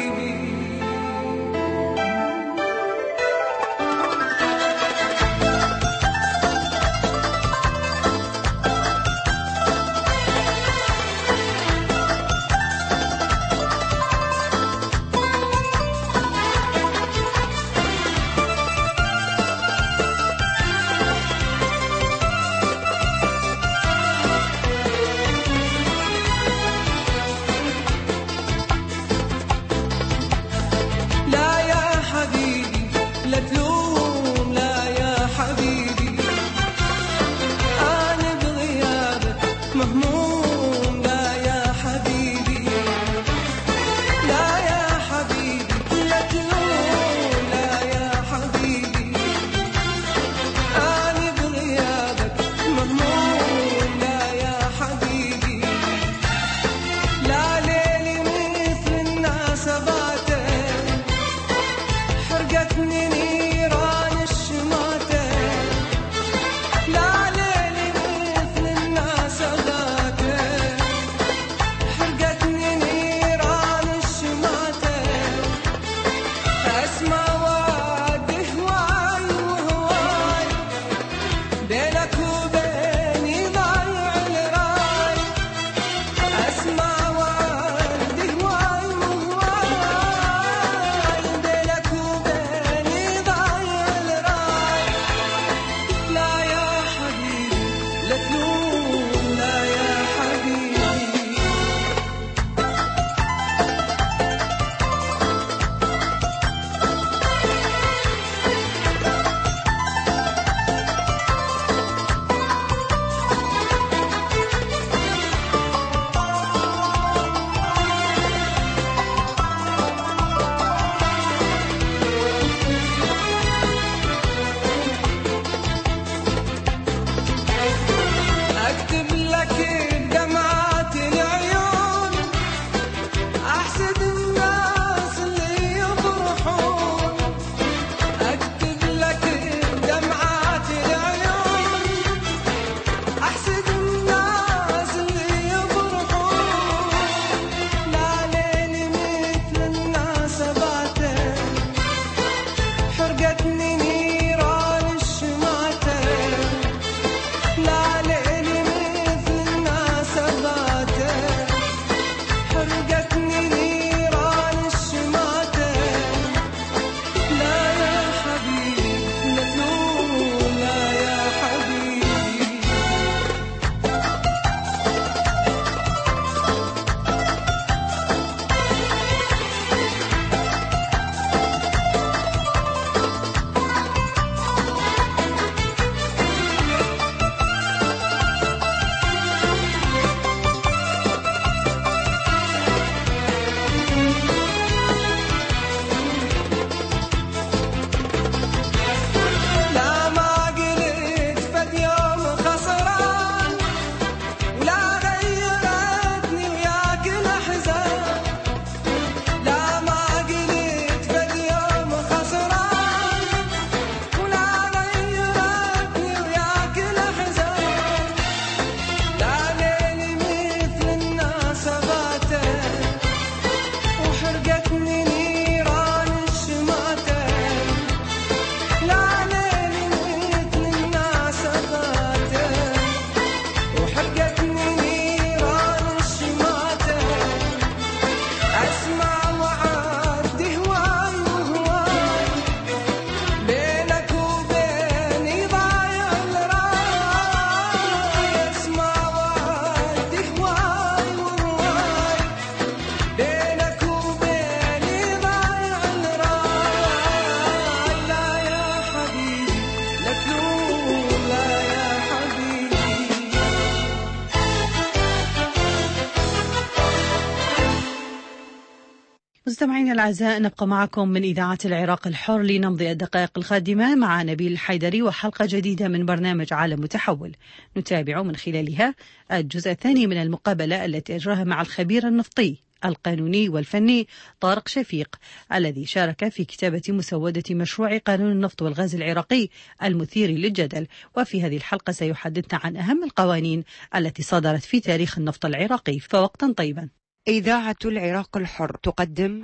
مستمعينا الأعزاء، نبقى معكم من إذاعة العراق الحر لنمضي الدقائق القادمة مع نبيل الحيدري وحلقة جديدة من برنامج عالم متحول، نتابع من خلالها الجزء الثاني من المقابلة التي أجراها مع الخبير النفطي القانوني والفني طارق شفيق الذي شارك في كتابة مسودة مشروع قانون النفط والغاز العراقي المثير للجدل. وفي هذه الحلقة سيحدثنا عن أهم القوانين التي صدرت في تاريخ النفط العراقي. فوقتا طيبا. إذاعة العراق الحر تقدم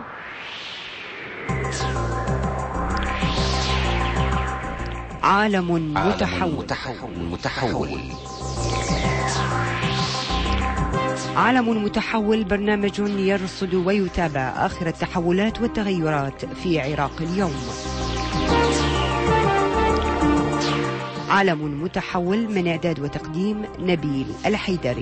عالم متحول. متحول متحول عالم متحول، برنامج يرصد ويتابع آخر التحولات والتغيرات في عراق اليوم. عالم متحول من إعداد وتقديم نبيل الحيدري.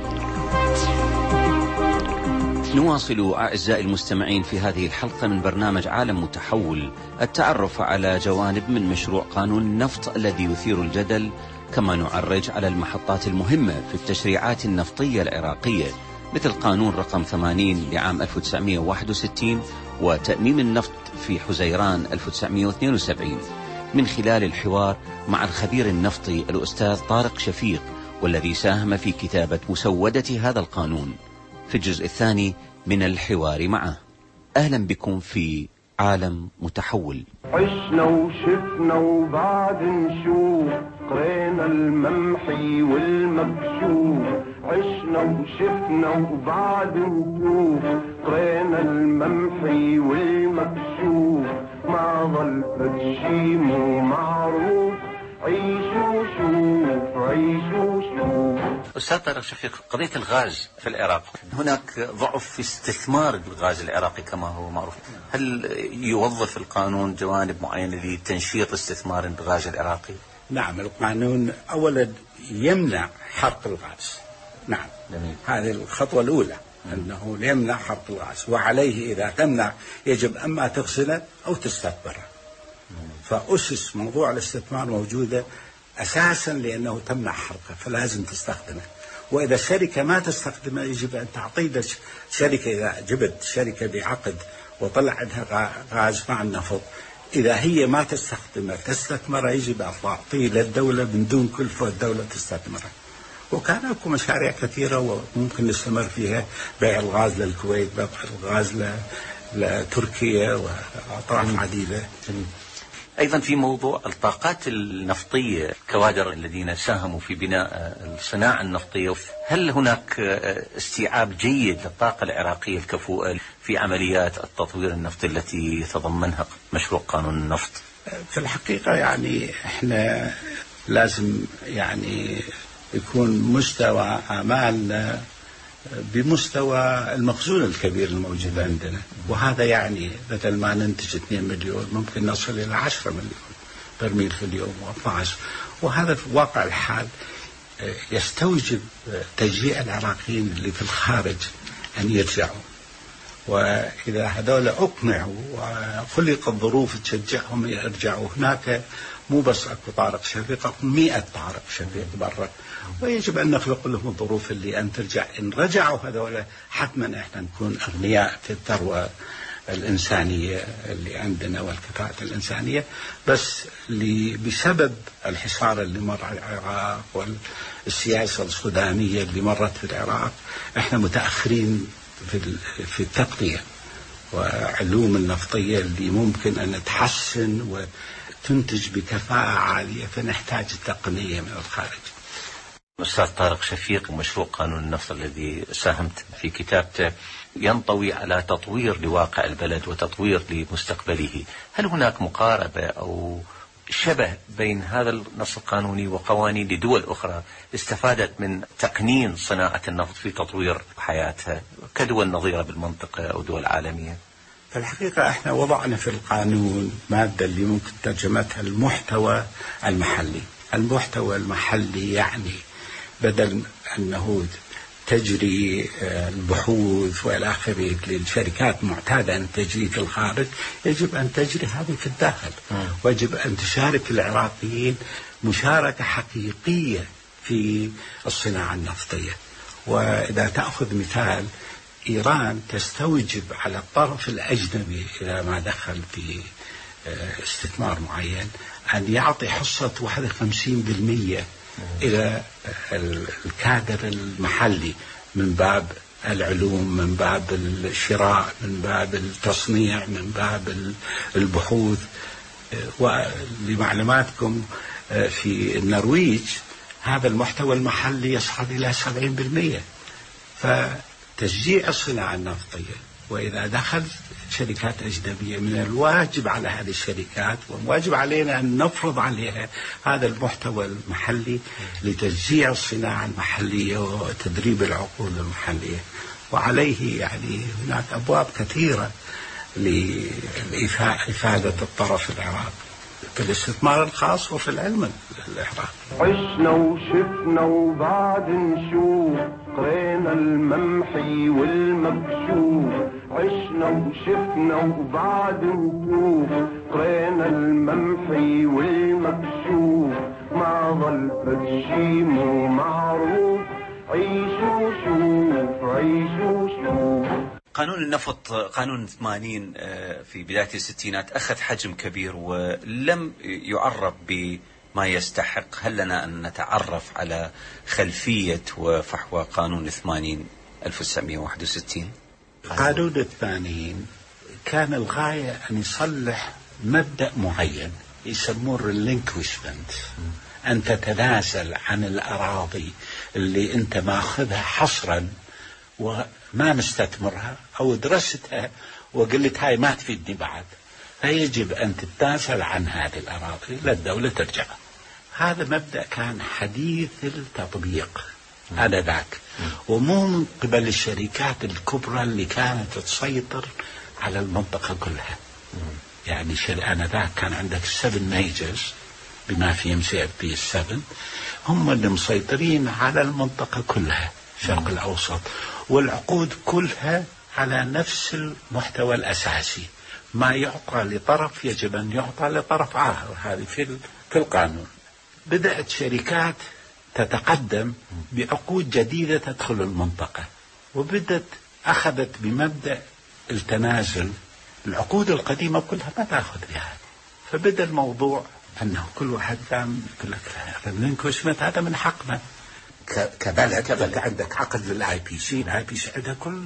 نواصل أعزائي المستمعين في هذه الحلقة من برنامج عالم متحول التعرف على جوانب من مشروع قانون النفط الذي يثير الجدل، كما نعرج على المحطات المهمة في التشريعات النفطية العراقية مثل قانون رقم ثمانين لعام ألف وتسعمئة وواحد وستين وتأميم النفط في حزيران ألف وتسعمئة واثنين وسبعين، من خلال الحوار مع الخبير النفطي الأستاذ طارق شفيق والذي ساهم في كتابة مسودة هذا القانون. في الجزء الثاني من الحوار معه. أهلا بكم في عالم متحول. عشنا وشفنا وبعد نشوف، قرينا الممحي والمكشوف. عشنا وشفنا وبعد نشوف، قرينا الممحي والمكشوف. ما ظل فدشي مو معروف، عيشوا شوف عيشوا شوف. أستاذ طارق شفيق، قضية الغاز في العراق، هناك ضعف في استثمار الغاز العراقي كما هو معروف، هل يوظف القانون جوانب معينة لتنشيط استثمار الغاز العراقي؟ نعم، القانون أولا يمنع حرق الغاز. نعم جميل. هذه الخطوة الأولى، أنه يمنع حرق الغاز، وعليه إذا تمنع يجب أما تغسله أو تستثمره. فأسس موضوع الاستثمار موجودة أساسا لأنه تمنع حرقه، فلازم تستخدمه. وإذا الشركة ما تستخدمه يجب أن تعطي الشركة، إذا جبت شركة بعقد وطلع عندها غاز مع النفط، إذا هي ما تستخدمه تستثمره يجب أن تعطيه للدولة من دون كلفة والدولة تستثمره. وكان اكو مشاريع كثيرة وممكن نستمر فيها، بيع الغاز للكويت، بيع الغاز لتركيا وأطراف عديدة. أيضا في موضوع الطاقات النفطية، كوادر الذين ساهموا في بناء الصناعة النفطية، هل هناك استيعاب جيد للطاقة العراقية الكفؤة في عمليات التطوير النفطي التي يتضمنها مشروع قانون النفط؟ في الحقيقة يعني احنا لازم يعني يكون مستوى آمالنا بمستوى المخزون الكبير الموجود عندنا، وهذا يعني بدل ما ننتج اثنين مليون ممكن نصل إلى عشرة مليون برميل في اليوم و12، وهذا في واقع الحال يستوجب تشجيع العراقيين اللي في الخارج أن يرجعوا. وإذا هذول أقنعوا وخلقت الظروف تشجعهم يرجعوا، هناك مو بس أكو طارق شفيق، أكو مئة طارق شفيق برا، ويجب أن نخلق لهم الظروف اللي أن ترجع. إن رجعوا هذول حتما إحنا نكون أغنياء في الثروة الإنسانية اللي عندنا والكفاءة الإنسانية، بس اللي بسبب الحصار اللي مر على العراق والسياسة الصدامية اللي مرت في العراق إحنا متأخرين في في التقنية وعلوم النفطية اللي ممكن أن تحسن وتنتج بكفاءة عالية، فنحتاج التقنية من الخارج. أستاذ طارق شفيق، مشروع قانون النفط الذي ساهمت في كتابته ينطوي على تطوير لواقع البلد وتطوير لمستقبله، هل هناك مقاربة أو شبه بين هذا النص القانوني وقوانين لدول أخرى استفادت من تقنين صناعة النفط في تطوير حياتها كدول نظيرة بالمنطقة أو دول عالمية؟ في الحقيقة احنا وضعنا في القانون مادة اللي ممكن ترجمتها المحتوى المحلي. المحتوى المحلي يعني بدل أنه تجري البحوث والى اخره للشركات معتاده ان تجري في الخارج، يجب ان تجري هذه في الداخل، ويجب ان تشارك العراقيين مشاركه حقيقيه في الصناعه النفطيه. واذا تاخذ مثال، إيران تستوجب على الطرف الأجنبي إذا ما دخل في استثمار معين أن يعطي حصة واحد وخمسين بالمئة إلى الكادر المحلي من باب العلوم، من باب الشراء، من باب التصنيع، من باب البحوث. ولمعلوماتكم في النرويج هذا المحتوى المحلي يصعد إلى سبعين بالمئة. فتشجيع الصناعة النفطية، وإذا دخل شركات أجنبية من الواجب على هذه الشركات والواجب علينا أن نفرض عليها هذا المحتوى المحلي لتشجيع الصناعة المحلية وتدريب العقول المحلية. وعليه يعني هناك أبواب كثيرة لإفادة الطرف العراقي في الاستثمار الخاص وفي العلم العراقي. عشنا وشفنا وبعد نشوف، قرينا الممحي والمكشوف. عشنا وشفنا وبعد نشوف، قرينا الممحي والمكشوف. ما ظل فدشي مو معروف، عيشوا شوف عيشوا شوف. قانون النفط قانون ثمانين في بداية الستينات أخذ حجم كبير ولم يعرف بما يستحق. هل لنا أن نتعرف على خلفية وفحوى قانون ثمانين ألف وتسعمئة وواحد وستين؟ قانون الثمانين كان الغاية أن يصلح مبدأ معين يسموه الريلينكويشمنت، أن تتنازل عن الأراضي اللي أنت ماخذها حصرا وما مستثمرها أو درستها وقلت هاي ما تفيدني بعد، فيجب أن تتنازل عن هذه الأراضي للدولة ترجع. هذا مبدأ كان حديث التطبيق آنذاك، ومو من قبل الشركات الكبرى اللي كانت تسيطر على المنطقة كلها. يعني آنذاك كان عندك سبن ميجرز بما فيهم سي اف بي السبن، هم اللي مسيطرين على المنطقة كلها الشرق الأوسط، والعقود كلها على نفس المحتوى الأساسي. ما يعطى لطرف يجب أن يعطى لطرف آخر، هذه في في القانون. بدأت شركات تتقدم بعقود جديدة تدخل المنطقة، وبدأت أخذت بمبدأ التنازل. العقود القديمة كلها ما تأخذ بها، فبدأ الموضوع أنه كل واحد قام يقول لك الانكوشمنت هذا من حقنا كبلد. كبلد عندك عقد للاي بي سي، الاي بي سي عندها كل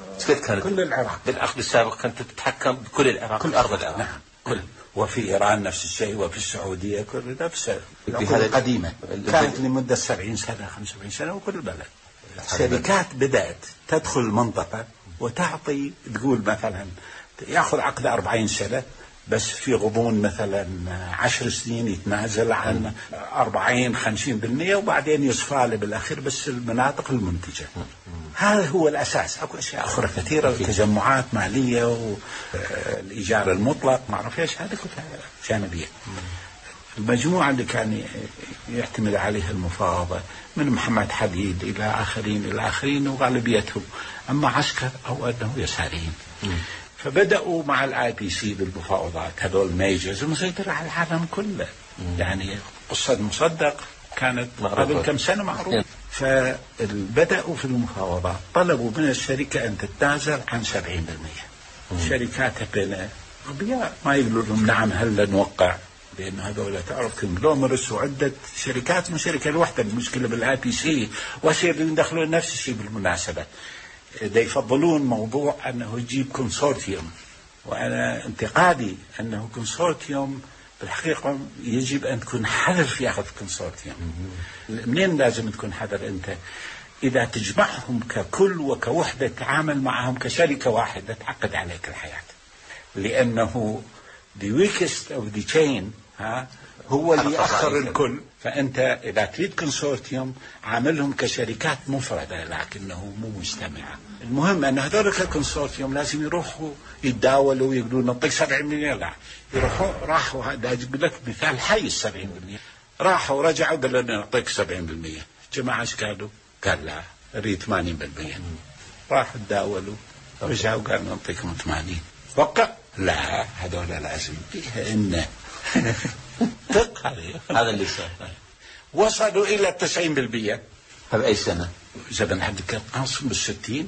كل العراق. بالعقد السابق كنت تتحكم بكل العراق، كل أرض العراق. نعم كل. وفي إيران نفس الشيء، وفي السعودية كل نفس. العقود القديمة كانت لمدة سبعين سنة خمسة وسبعين سنة وكل بلد. شركات بدأت تدخل المنطقة وتعطي، تقول مثلا يأخذ عقد أربعين سنة بس في غضون مثلا عشر سنين يتنازل عن أربعين خمسين بالمئة وبعدين يصفى بالأخير بس المناطق المنتجة. هذا هو الأساس. أكو أشياء أخرى كثيرة، تجمعات مالية والإيجار المطلق ما أعرف إيش، هذا كلها جانبية. المجموعة اللي كان يعتمد عليها المفاوضة من محمد حديد إلى آخرين إلى آخرين وغالبيتهم أما عسكر أو أنه يساريين. فبدأوا مع الاي بي سي بالمفاوضات، هذول ميجرز مسيطرة على العالم كله. يعني قصة مصدق كانت قبل كم سنة معروف. فبدأوا في المفاوضات، طلبوا من الشركة أن تتنازل عن سبعين بالمئة. الشركات بين أغبياء ما يقولوا لهم نعم هل نوقع، لأن هذول تعرف كونغلومرس وعدة شركات من شركة الوحدة. المشكلة بالاي بي سي وشيء يدخلون نفس الشيء بالمناسبة. دا يفضلون موضوع أنه يجيب كونسورتيوم، وأنا انتقادي أنه كونسورتيوم بالحقيقة يجب أن تكون حذر في أخذ كونسورتيوم. منين لازم تكون حذر أنت؟ إذا تجمعهم ككل وكوحدة تعامل معهم كشركة واحدة تعقد عليك الحياة، لأنه the weakest of the chain ها هو اللي يأخر الكل. فأنت إذا تريد كونسورتيوم عاملهم كشركات مفردة لكنه مو مجتمعة. المهم أن هذول الكونسورتيوم لازم يروحوا يتداولوا ويقولون نعطيك سبعين مليون. لا، يروحوا راحوا. هذا أجيب لك مثال حي السبعين بالمية. راحوا ورجعوا قالوا نعطيك سبعين بالمية. جماعة ايش قالوا؟ قال لا أريد ثمانين بالمية. راحوا تداولوا رجعوا قالوا نعطيكم ثمانين. وقع لا، هذول لازم فيها إنه هذا اللي صار. وصلوا إلى تسعين بالمئة. فبأي سنة؟ زمن عبد الكريم قاسم بالستين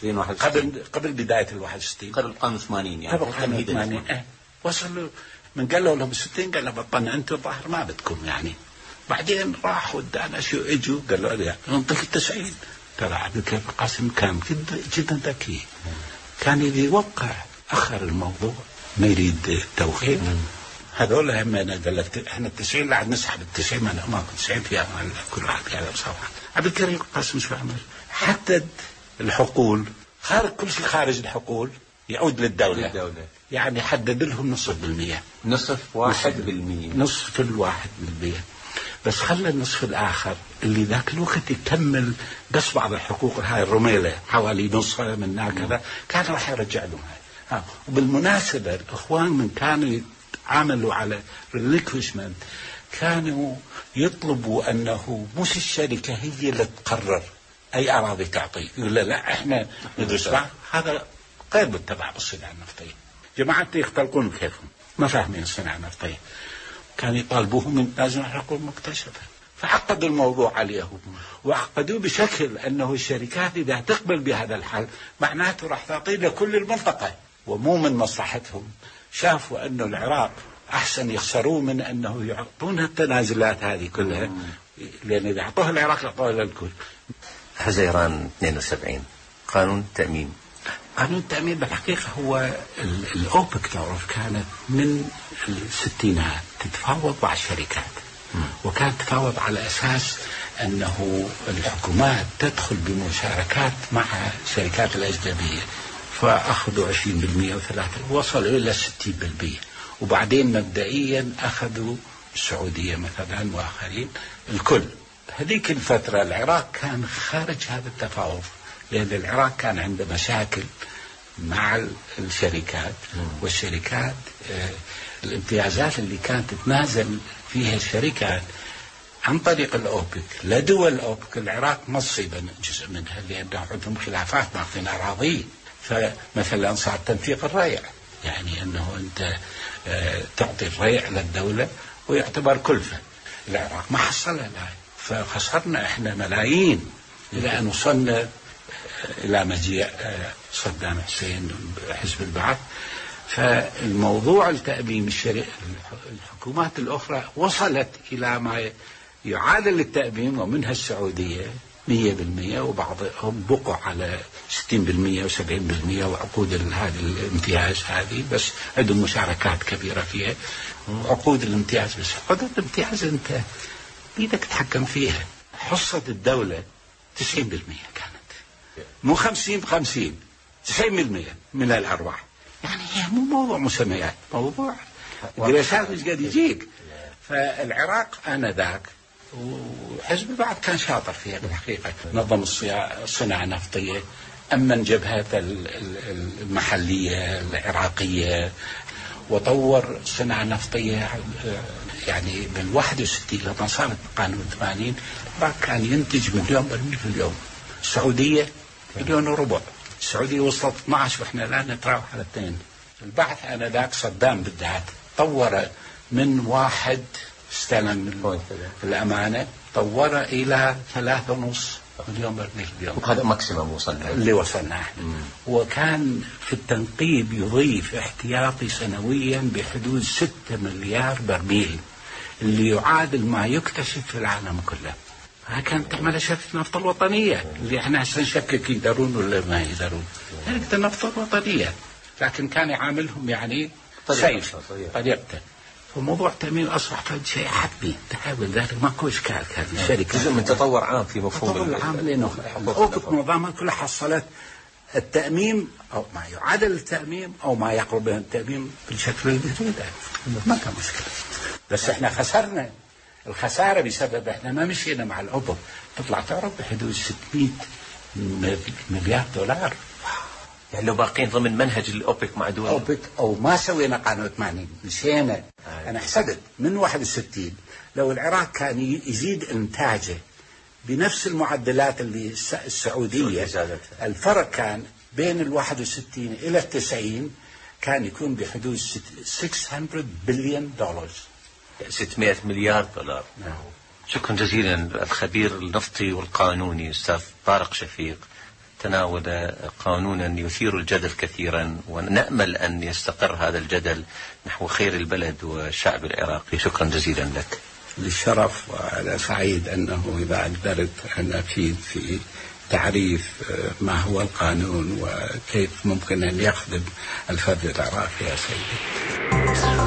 قبل قبل بداية الواحد وستين قبل القانون ثمانين يعني قبل القانون ثمانين اه وصلوا من قالوا لهم بالستين قال لهم بطلنا انتم الظاهر ما بدكم يعني. بعدين راحوا ادانا شو اجوا قالوا لي ننطق التسعين. ترى عبد الكريم قاسم كان جدا جدا ذكي، كان يريد يوقع اخر الموضوع ما يريد التوقيع. هذول هم انا قلت احنا التسعين لا عاد نسحب التسعين ما ما تسعين فيها كل واحد هذا بصراحه. عبد الكريم قاسم شو عمل؟ حدد الحقول خارج كل شيء خارج الحقول يعود للدولة, للدولة. يعني حدد لهم نصف بالمية نصف واحد بالمية نصف الواحد بالمية بس خلى النصف الآخر اللي ذاك الوقت يكمل بس بعض الحقوق هاي الرميلة حوالي نصها من هكذا كان راح يرجع لهم هاي. وبالمناسبة الإخوان من كانوا يتعاملوا على ريليكويشمنت كانوا يطلبوا أنه مش الشركة هي اللي تقرر أي أراضي تعطي، يقول لا, لا إحنا ندرس هذا غير متبع بالصناعة النفطية. جماعة يختلقون كيفهم ما فاهمين الصناعة النفطية، كانوا يطالبوهم من لازم الحقول مكتشفة. فعقدوا الموضوع عليهم وعقدوه بشكل أنه الشركات إذا تقبل بهذا الحل معناته راح تعطي لكل المنطقة، ومو من مصلحتهم. شافوا أنه العراق أحسن يخسروا من أنه يعطونها التنازلات هذه كلها، لأن إذا أعطوها العراق أعطوها للكل. حزيران اثنين وسبعين قانون التأمين. قانون التأمين بالحقيقة هو الأوبك تعرف كانت من الستينات تتفاوض مع الشركات، وكانت تتفاوض على أساس أنه الحكومات تدخل بمشاركات مع الشركات الأجنبية، فأخذوا عشرين بالمئة وثلاثة وصلوا إلى ستين بالمئة، وبعدين مبدئيا أخذوا السعودية مثلا وآخرين الكل. هذيك الفترة العراق كان خارج هذا التفاوض، لأن العراق كان عنده مشاكل مع الشركات، والشركات آه الامتيازات اللي كانت تتنازل فيها الشركات عن طريق الأوبك لدول الأوبك العراق مصيبا جزء منها، لأنه عندهم خلافات ماخذين أراضي. فمثلا صار تنفيق الريع، يعني أنه أنت آه تعطي الريع للدولة ويعتبر كلفة. العراق ما حصلها لا، فخسرنا احنا ملايين إلى أن وصلنا إلى مجيء صدام حسين حزب البعث. فالموضوع التأمين الحكومات الأخرى وصلت إلى ما يعادل التأمين، ومنها السعودية مية بالمية، وبعضهم بقوا على ستين بالمية وسبعين بالمية، وعقود هذه الامتياز هذه بس عندهم مشاركات كبيرة فيها. عقود الامتياز بس عقود الامتياز أنت بيدك تتحكم فيها. حصة الدولة تسعين بالمية كانت، مو خمسين بخمسين، تسعين بالمية من الأرواح. يعني هي مو موضوع مسميات، موضوع دراسات مش قد يجيك. فالعراق آنذاك وحزب البعث كان شاطر فيها بالحقيقة، نظم الصناعة النفطية، أمن جبهات المحلية العراقية، وطور الصناعة النفطية. يعني من واحد وستين لما صارت قانون ثمانين العراق كان ينتج مليون برميل في اليوم، السعودية مليون وربع. السعودية وصلت اثني عشر واحنا الآن نتراوح على اثنين. البعث أنا ذاك صدام بالذات طور من واحد استلم الأمانة، طور إلى ثلاثة ونص مليون برميل في اليوم. هذا ماكسيمم وصلنا اللي وصلنا احنا. وكان في التنقيب يضيف احتياطي سنويا بحدود ستة مليار برميل، اللي يعادل ما يكتشف في العالم كله. ها كانت تعمل شركة النفط الوطنية اللي احنا هسه نشكك يقدرون ولا ما يقدرون. شركة النفط الوطنية، لكن كان يعاملهم يعني سيف طريقته. فموضوع التأمين أصبح شيء حتمي، تحاول ذلك ماكو إشكال. هذه الشركة جزء من تطور عام في مفهوم تطور عام، لأنه أوبك نظامها كلها حصلت التأمين أو ما يعادل التأمين أو ما يقرب من التأمين بالشكل اللي تريده، ما كان مشكلة. بس احنا خسرنا. الخسارة بسبب احنا ما مشينا مع الأوبك، تطلع تعرف بحدود ستمائة مليار دولار. يعني لو باقين ضمن منهج الأوبك مع دول أوبك أو ما سوينا قانون ثمانين مشينا. آه. أنا حسبت من واحد وستين لو العراق كان يزيد إنتاجه بنفس المعدلات اللي السعودية، الفرق كان بين الواحد وستين إلى التسعين كان يكون بحدود ستمائة بليون دولار. ستمائة مليار دولار. نعم. شكرا جزيلا. الخبير النفطي والقانوني أستاذ طارق شفيق تناول قانونا يثير الجدل كثيرا، ونأمل أن يستقر هذا الجدل نحو خير البلد والشعب العراقي. شكرا جزيلا لك. للشرف، وأنا سعيد أنه إذا أجبرت أن أفيد في تعريف ما هو القانون وكيف ممكن أن يخدم الفرد العراقي يا سيدي.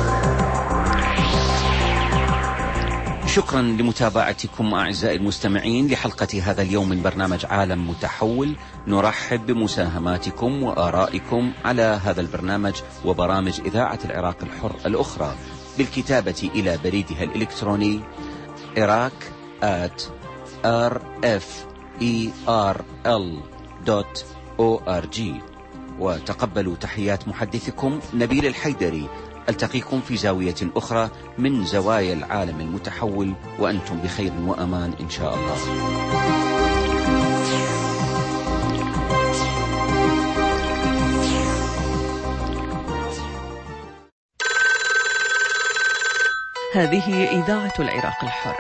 شكرا لمتابعتكم أعزائي المستمعين لحلقة هذا اليوم من برنامج عالم متحول. نرحب بمساهماتكم وآرائكم على هذا البرنامج وبرامج إذاعة العراق الحر الأخرى بالكتابة إلى بريدها الإلكتروني iraq at r f e r l dot org. وتقبلوا تحيات محدثكم نبيل الحيدري. ألتقيكم في زاوية أخرى من زوايا العالم المتحول وأنتم بخير وأمان إن شاء الله. هذه إذاعة العراق الحر.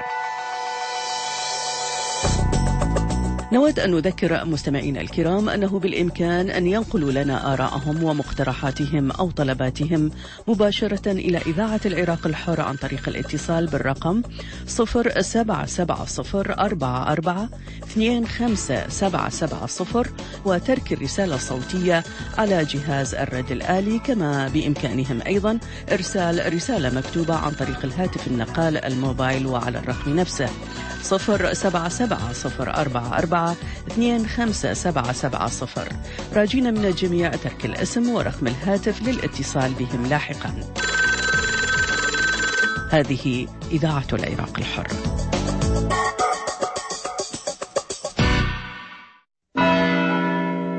نود أن نذكر مستمعينا الكرام أنه بالإمكان أن ينقلوا لنا آراءهم ومقترحاتهم أو طلباتهم مباشرة إلى إذاعة العراق الحر عن طريق الاتصال بالرقم صفر سبعة سبعة صفر أربعة أربعة اثنين خمسة سبعة سبعة صفر وترك الرسالة الصوتية على جهاز الرد الآلي، كما بإمكانهم أيضا إرسال رسالة مكتوبة عن طريق الهاتف النقال الموبايل وعلى الرقم نفسه صفر سبعة سبعة صفر أربعة أربعة اثنين خمسة سبعة سبعة صفر. راجين من الجميع ترك الاسم ورقم الهاتف للاتصال بهم لاحقا. هذه إذاعة العراق الحر.